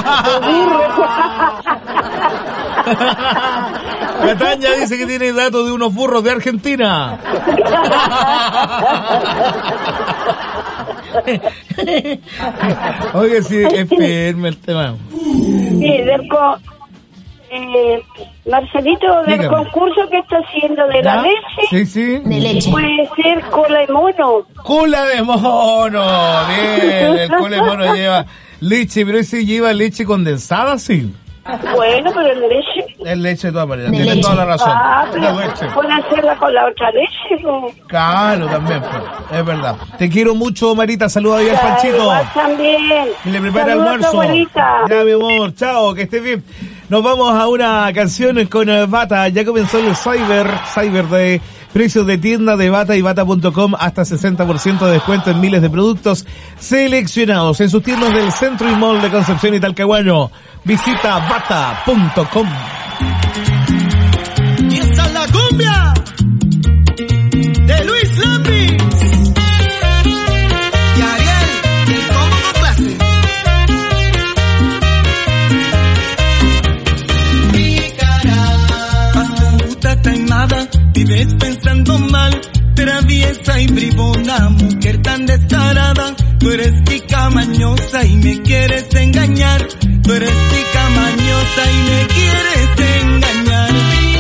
Cataña dice que tiene datos de unos burros de Argentina. Oye, sí, enfermo el tema. Sí, Marcelito, del concurso que está haciendo de la leche. Sí. De leche. Puede ser cola de mono. ¡Cola de mono! Bien, el cola de mono lleva leche, pero ese lleva leche condensada, sí. Bueno, pero es leche. Es leche de todas maneras, tiene toda la razón. Pero pueden hacerla con la otra leche, ¿no? Claro, también, pues, es verdad. Te quiero mucho, Marita, saluda ahí al Panchito. Igual también. Y le prepara almuerzo. Ya, mi amor, chao, que estés bien. Nos vamos a una canción con Bata. Ya comenzó el Cyber de precios de tienda de Bata y Bata.com, hasta 60% de descuento en miles de productos seleccionados en sus tiendas del Centro y Mall de Concepción y Talcahuano. Visita Bata.com. Y esta es la cumbia de Luis Lambi y Ariel, el combo con clase. Mi cara, astuta, taimada, vives pensando mal, traviesa y bribona, mujer tan descarada. Tú eres chica mañosa y me quieres engañar. Tú eres chica mañosa y me quieres engañar.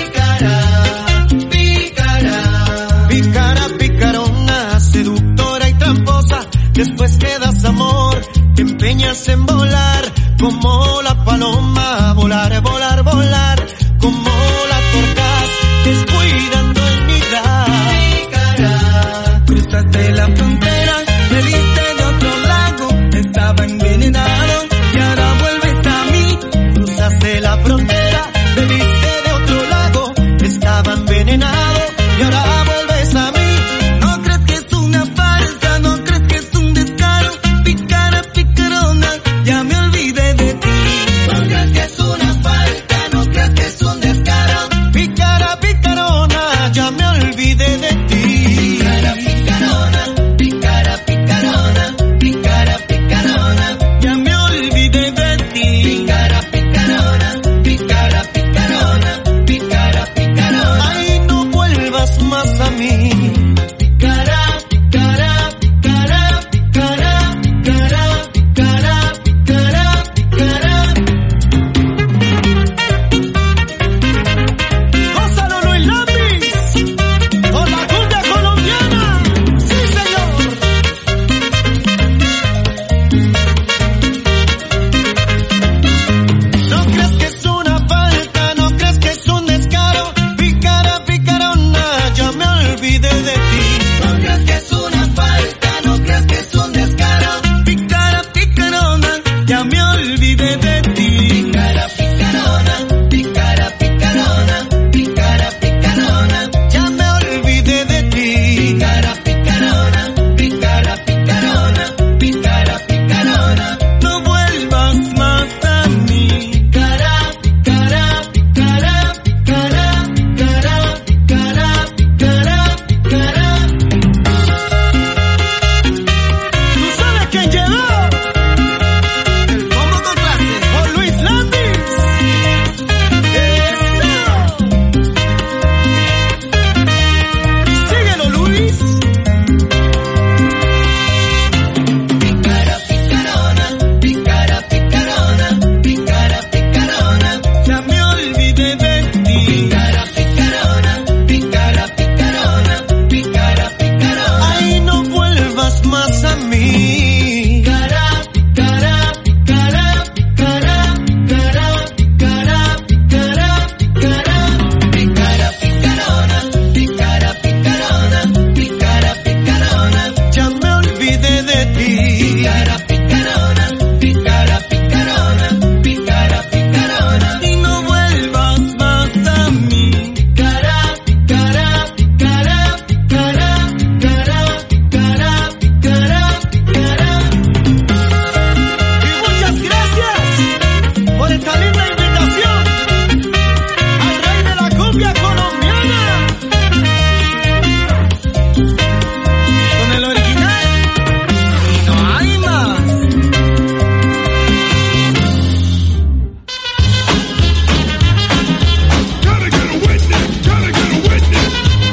Pícara, pícara, picarona, seductora y tramposa. Después que das amor, te empeñas en volar como la paloma, volar, volar, volar, como la torcaz, descuidando el mirar. Pícara, cruzaste la frontera, me diste de otro lago, estaba envenenado y ahora vuelves a mí. Cruzaste la frontera, me diste de otro lago, estaba envenenado y ahora vuelves a mí. No crees que es una farsa, no crees que es un descaro. Pícara, picarona, ya me olvidé de ti. No crees que es una falta, no crees que es un descaro. Pícara, picarona, ya me olvidé de ti. Pícara, picarona, pícara, picarona, pícara, picarona, ya me olvidé de ti. Pícara, picarona, pícara, picarona, pícara, picarona. Ay, no vuelvas más a mí. Pícara, pícara, pícara, pícara, pícara, pícara, pícara, pícara. Gózalo, Luis Lambis, con la cumbia colombiana. Sí, señor. No crees que es una falta, no crees que es un descaro. Pícara, picarona, ya me olvidé de ti. No crees que es una falta, no crees que es un descaro. Pícara, picarona, ya me olvidé de ti. Pícara, picarona, pícara, picarona, pícara, picarona, ya me olvidé de ti. Pícara, picarona, pícara, picarona, pícara, picarona, no vuelvas más a mí. Pícara, pícara, pícara, pícara, pícara, pícara, pícara, pícara. ¿Tú sabes quién llegó? El combo con clase, con Luis Lambis. ¡Eso! Síguelo, Luis. Pícara, picarona, pícara, picarona, pícara, picarona, ya me olvidé de ti. Pícara, picarona, pícara, picarona, pícara, picarona. Ay, no vuelvas más a mí. Pícara, pícara, pícara, pícara, pícara, pícara, pícara, pícara. Pícara, picarona, pícara, picarona, pícara, picarona, ya me olvidé de ti. Pícara, picarona, pícara, picarona, pícara, picarona, y no vuelvas más a mí. Pícara, pícara, pícara, pícara, pícara, pícara, pícara, pícara. Y muchas gracias por esta linda invitación al rey de la cumbia colombiana. Con el original y no hay más. Gotta get a witness, gotta get a witness.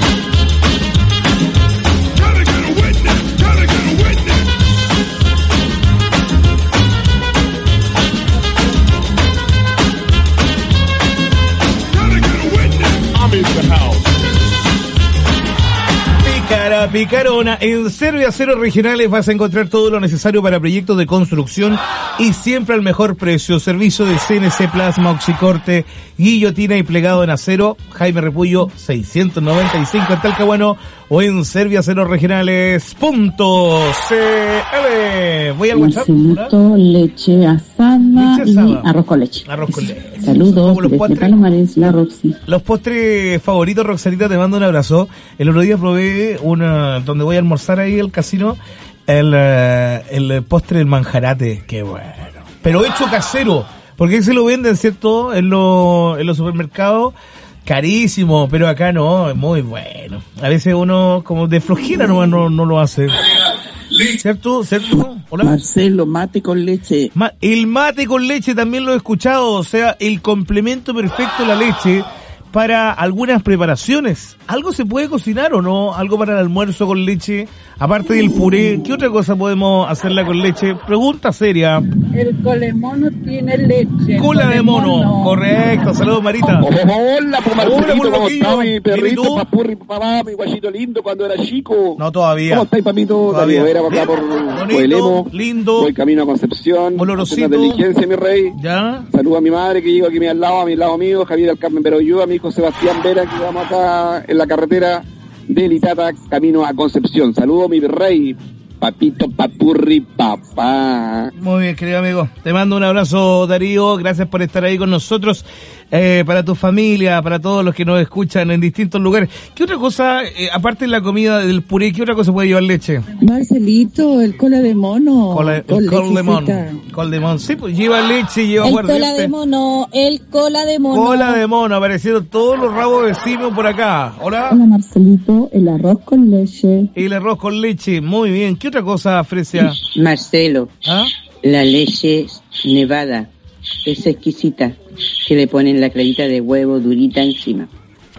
Gotta get a witness, gotta get a witness. Gotta get a witness. I'm in the house. Pícara, picarona. En Servi Aceros Regionales vas a encontrar todo lo necesario para proyectos de construcción y siempre al mejor precio. Servicio de CNC, plasma, oxicorte, guillotina y plegado en acero. Jaime Repullo 695 en Talcahuano o en serviacerosregionales.cl. Voy al WhatsApp. Marcelito, leche asada y arroz con leche. Arroz con leche. Saludos desde Palomares, la Roxy. Los postres favoritos, Roxanita, te mando un abrazo. El otro día probé donde voy a almorzar ahí el casino, el postre del manjarate. Qué bueno. Pero hecho casero, porque se lo venden, ¿cierto? En los supermercados. Carísimo, pero acá no, es muy bueno. A veces uno como de flojera no lo hace. ¿Cierto? Hola. Marcelo, mate con leche. El mate con leche también lo he escuchado, o sea, el complemento perfecto de la leche para algunas preparaciones. ¿Algo se puede cocinar o no? ¿Algo para el almuerzo con leche? Aparte del puré, ¿qué otra cosa podemos hacerla con leche? Pregunta seria. El colemono tiene leche. Cola de mono, correcto. Saludos, Marita. Hola, pues Marcelito, ¿cómo está mi perrito, papurri, papá, mi guachito lindo cuando era chico? No, todavía. ¿Cómo estáis, papito? Todavía. Era por acá por el Emo. Lindo. Voy camino a Concepción. Olorosito. Una diligencia, mi rey. Ya. Saludo a mi madre que llega aquí a mi lado mío, Javier del Carmen Beroyú, a mi hijo Sebastián Vera, que vamos acá en la carretera de Litata, camino a Concepción. Saludo, mi rey. Papito, papurri, papá. Muy bien, querido amigo. Te mando un abrazo, Darío. Gracias por estar ahí con nosotros. Para tu familia, para todos los que nos escuchan en distintos lugares. ¿Qué otra cosa, aparte de la comida del puré, qué otra cosa puede llevar leche? Marcelito, el cola de mono. Cola de mono. Sí, pues lleva leche, lleva aguardiente. El cola de mono. Cola de mono, aparecieron todos los rabos vecinos por acá. Hola. Hola, Marcelito, el arroz con leche. El arroz con leche, muy bien. ¿Qué otra cosa, Fresia? Marcelo, la leche nevada es exquisita, que le ponen la clarita de huevo durita encima.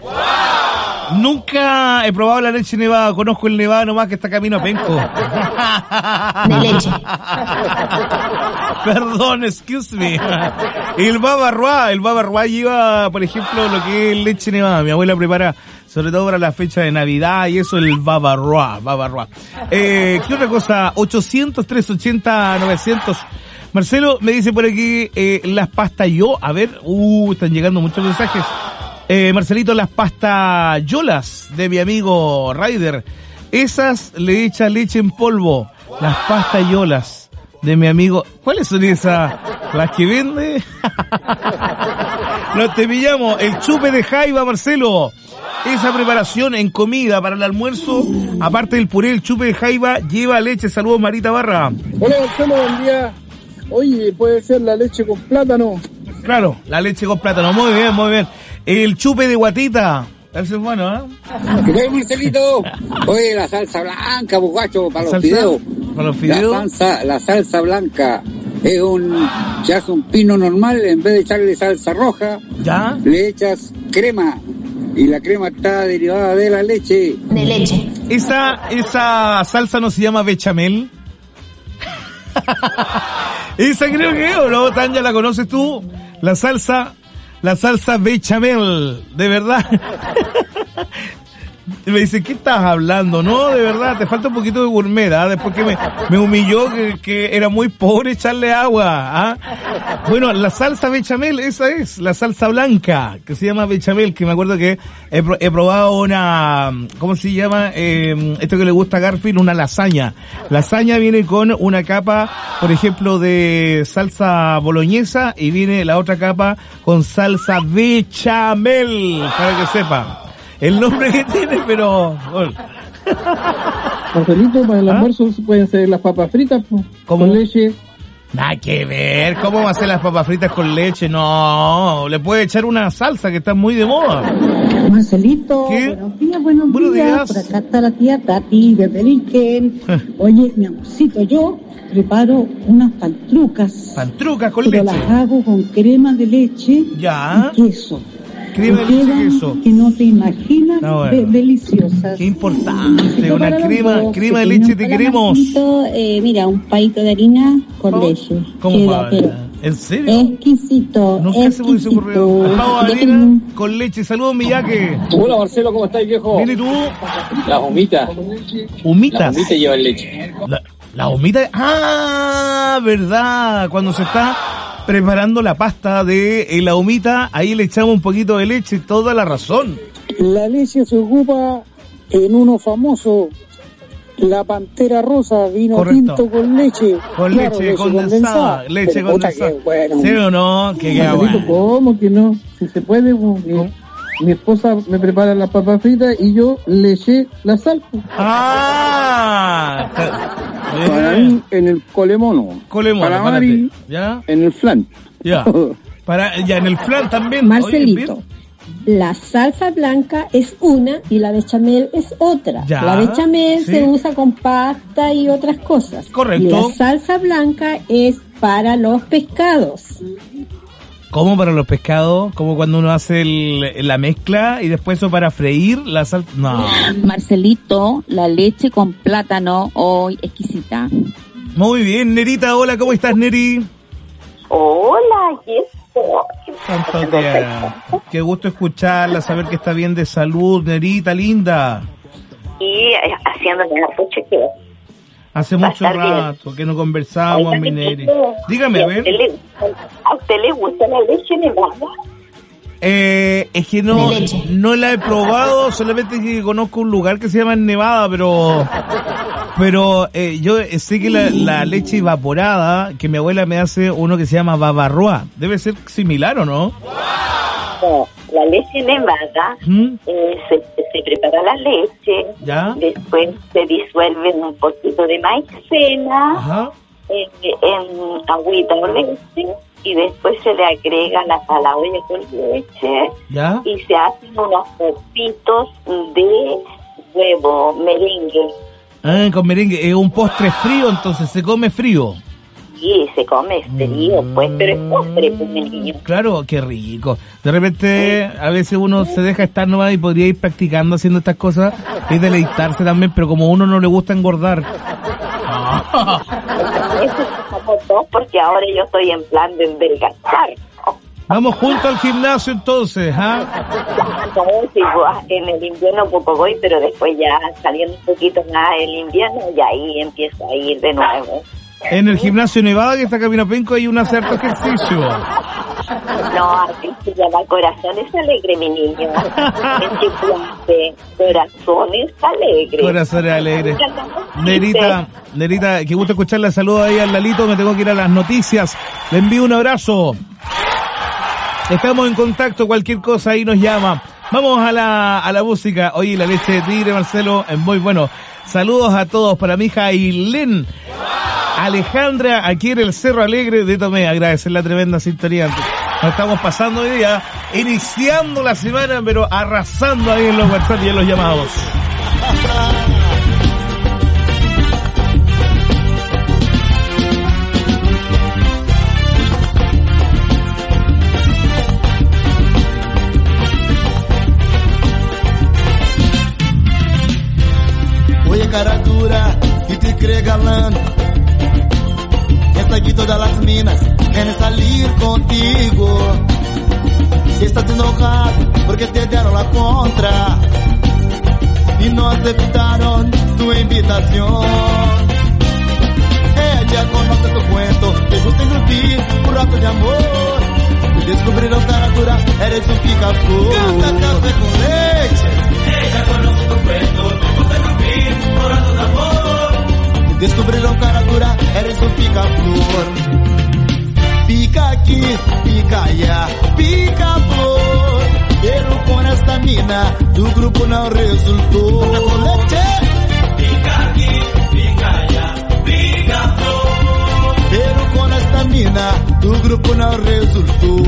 Nunca he probado la leche nevada, conozco el nevado nomás que está camino a Penco. De leche. Perdón, excuse me. El babarruá lleva, por ejemplo, lo que es leche nevada. Mi abuela prepara, sobre todo para la fecha de Navidad, y eso el babarruá. ¿Qué otra cosa? 800-380-900. Marcelo me dice por aquí, las pastas a ver, están llegando muchos mensajes. Marcelito, las pastayolas de mi amigo Ryder, esas le echa leche en polvo. Las pastayolas de mi amigo, ¿cuáles son esas? ¿Las que vende? No te pillamos. El chupe de jaiba, Marcelo. Esa preparación en comida para el almuerzo, aparte del puré, el chupe de jaiba lleva leche. Saludos, Marita Barra. Hola, Marcelo, buen día. Oye, puede ser la leche con plátano. Claro, la leche con plátano. Muy bien, muy bien. El chupe de guatita. Ese es bueno, ¿eh? ¿Qué tal, Marcelito? Oye, la salsa blanca, bugacho, para los fideos. ¿Para los fideos? La salsa blanca es se hace un pino normal, en vez de echarle salsa roja, ¿ya? Le echas crema. Y la crema está derivada de la leche. De leche. ¿Esa salsa no se llama bechamel? Esa creo que es, ¿o no? Tanya, ¿la conoces tú? La salsa bechamel, de verdad. Me dice, ¿qué estás hablando? No, de verdad, te falta un poquito de gourmet, después que me humilló que era muy pobre echarle agua, Bueno, la salsa bechamel, esa es, la salsa blanca, que se llama bechamel, que me acuerdo que he probado una, ¿cómo se llama? Esto que le gusta a Garfield, una lasaña. Lasaña viene con una capa, por ejemplo, de salsa boloñesa, y viene la otra capa con salsa bechamel, para que sepa. El nombre que tiene, pero... Marcelito, para el almuerzo pueden ser las papas fritas con leche. Nada que ver, ¿cómo va a ser las papas fritas con leche? No, le puede echar una salsa que está muy de moda. Marcelito, ¿qué? Buenos días. Por acá está la tía Tati de Beliken. Oye, mi amorcito, yo preparo unas pantrucas. Pantrucas con leche. Pero las hago con crema de leche y queso. Crema de leche y queso. Que no te imaginas, deliciosas. Qué importante, una crema de leche te queremos. Mira, un palito de harina con leche. ¿Cómo va? ¿En serio? Exquisito. Nunca se me hubiese ocurrido. Un pavo de harina con leche. Saludos, Miyake. Hola, Marcelo, ¿cómo estás, viejo? Bien, ¿y tú? Las humitas. ¿Humitas? Las humitas llevan leche. La humita, verdad, cuando se está preparando la pasta de la humita, ahí le echamos un poquito de leche, toda la razón. La leche se ocupa en uno famoso, la Pantera Rosa, vino tinto con leche. Con leche condensada. Leche condensada. Bueno. ¿Sí o no? Que queda bueno. ¿Cómo que no? Si se puede, mi esposa me prepara las papas fritas y yo le eché la sal. Para mí, en el colemono. Para Mari, ¿ya? En el flan. Ya. En el flan también. Marcelito, la salsa blanca es una y la bechamel es otra. Ya, la bechamel se usa con pasta y otras cosas. Correcto. Y la salsa blanca es para los pescados. ¿Cómo para los pescados? ¿Como cuando uno hace la mezcla y después eso para freír la sal? No. Marcelito, la leche con plátano, hoy exquisita. Muy bien, Nerita, hola, ¿cómo estás, Neri? Hola, aquí estoy. Qué gusto escucharla, saber que está bien de salud, Nerita, linda. Y haciéndome harto chequeo. Hace mucho rato que no conversábamos, mi Neri. Dígame, a ver. ¿A usted le gusta la leche nevada? Es que no la he probado, solamente que conozco un lugar que se llama Nevada, pero yo sé que la leche evaporada, que mi abuela me hace uno que se llama babarroa, debe ser similar, ¿o no? No, la leche nevada, se prepara la leche, ¿ya? Después se disuelve un poquito de maicena en agüita o leche, y después se le agrega a la olla con leche, ¿ya? Y se hacen unos popitos de huevo, merengue. Con merengue, es un postre frío, entonces se come frío. Sí, se come frío, pues, pero es postre, pues, mi niño. Claro, qué rico. De repente, a veces uno se deja estar nomás y podría ir practicando haciendo estas cosas y deleitarse también, pero como a uno no le gusta engordar. Eso somos dos, porque ahora yo estoy en plan de endelgazar. Vamos juntos al gimnasio entonces, ¿ah? No, sí, en el invierno poco voy, pero después ya saliendo un poquito más el invierno, y ahí empiezo a ir de nuevo. En el gimnasio Nevada, que está Camino Penco, hay un cierto ejercicio. No, aquí se llama Corazones Alegres, mi niño. En Chihuahua, Corazones Alegres. Corazones Alegres. Nerita, qué gusto escucharla. Saludos ahí al Lalito, me tengo que ir a las noticias. Le envío un abrazo. Estamos en contacto, cualquier cosa ahí nos llama. Vamos a la música. Oye, la leche de tigre, Marcelo, es muy bueno. Saludos a todos para mi hija Ailén Alejandra, aquí en el Cerro Alegre de Tomé. Agradecer la tremenda sintonía. Nos estamos pasando hoy día, iniciando la semana, pero arrasando ahí en los WhatsApp y en los llamados. Oye, cara dura, y te cree galán. Está aquí todas las minas quieren salir contigo. Estás enojado porque te dieron la contra y no aceptaron tu invitación. Ella conoce tu cuento, te gusta engrupir un rato de amor. Y descubrieron cara dura, eres un picaflor. Canta café con leche. Ella conoce tu cuento, te gusta engrupir un rato de amor. Descubrieron cara dura, eres un pica-flor. Pica aquí, pica allá, pica-flor. Pero con esta mina, tu grupo no resultó. Pica aquí, pica allá, pica-flor. Pero con esta mina, tu grupo no resultó.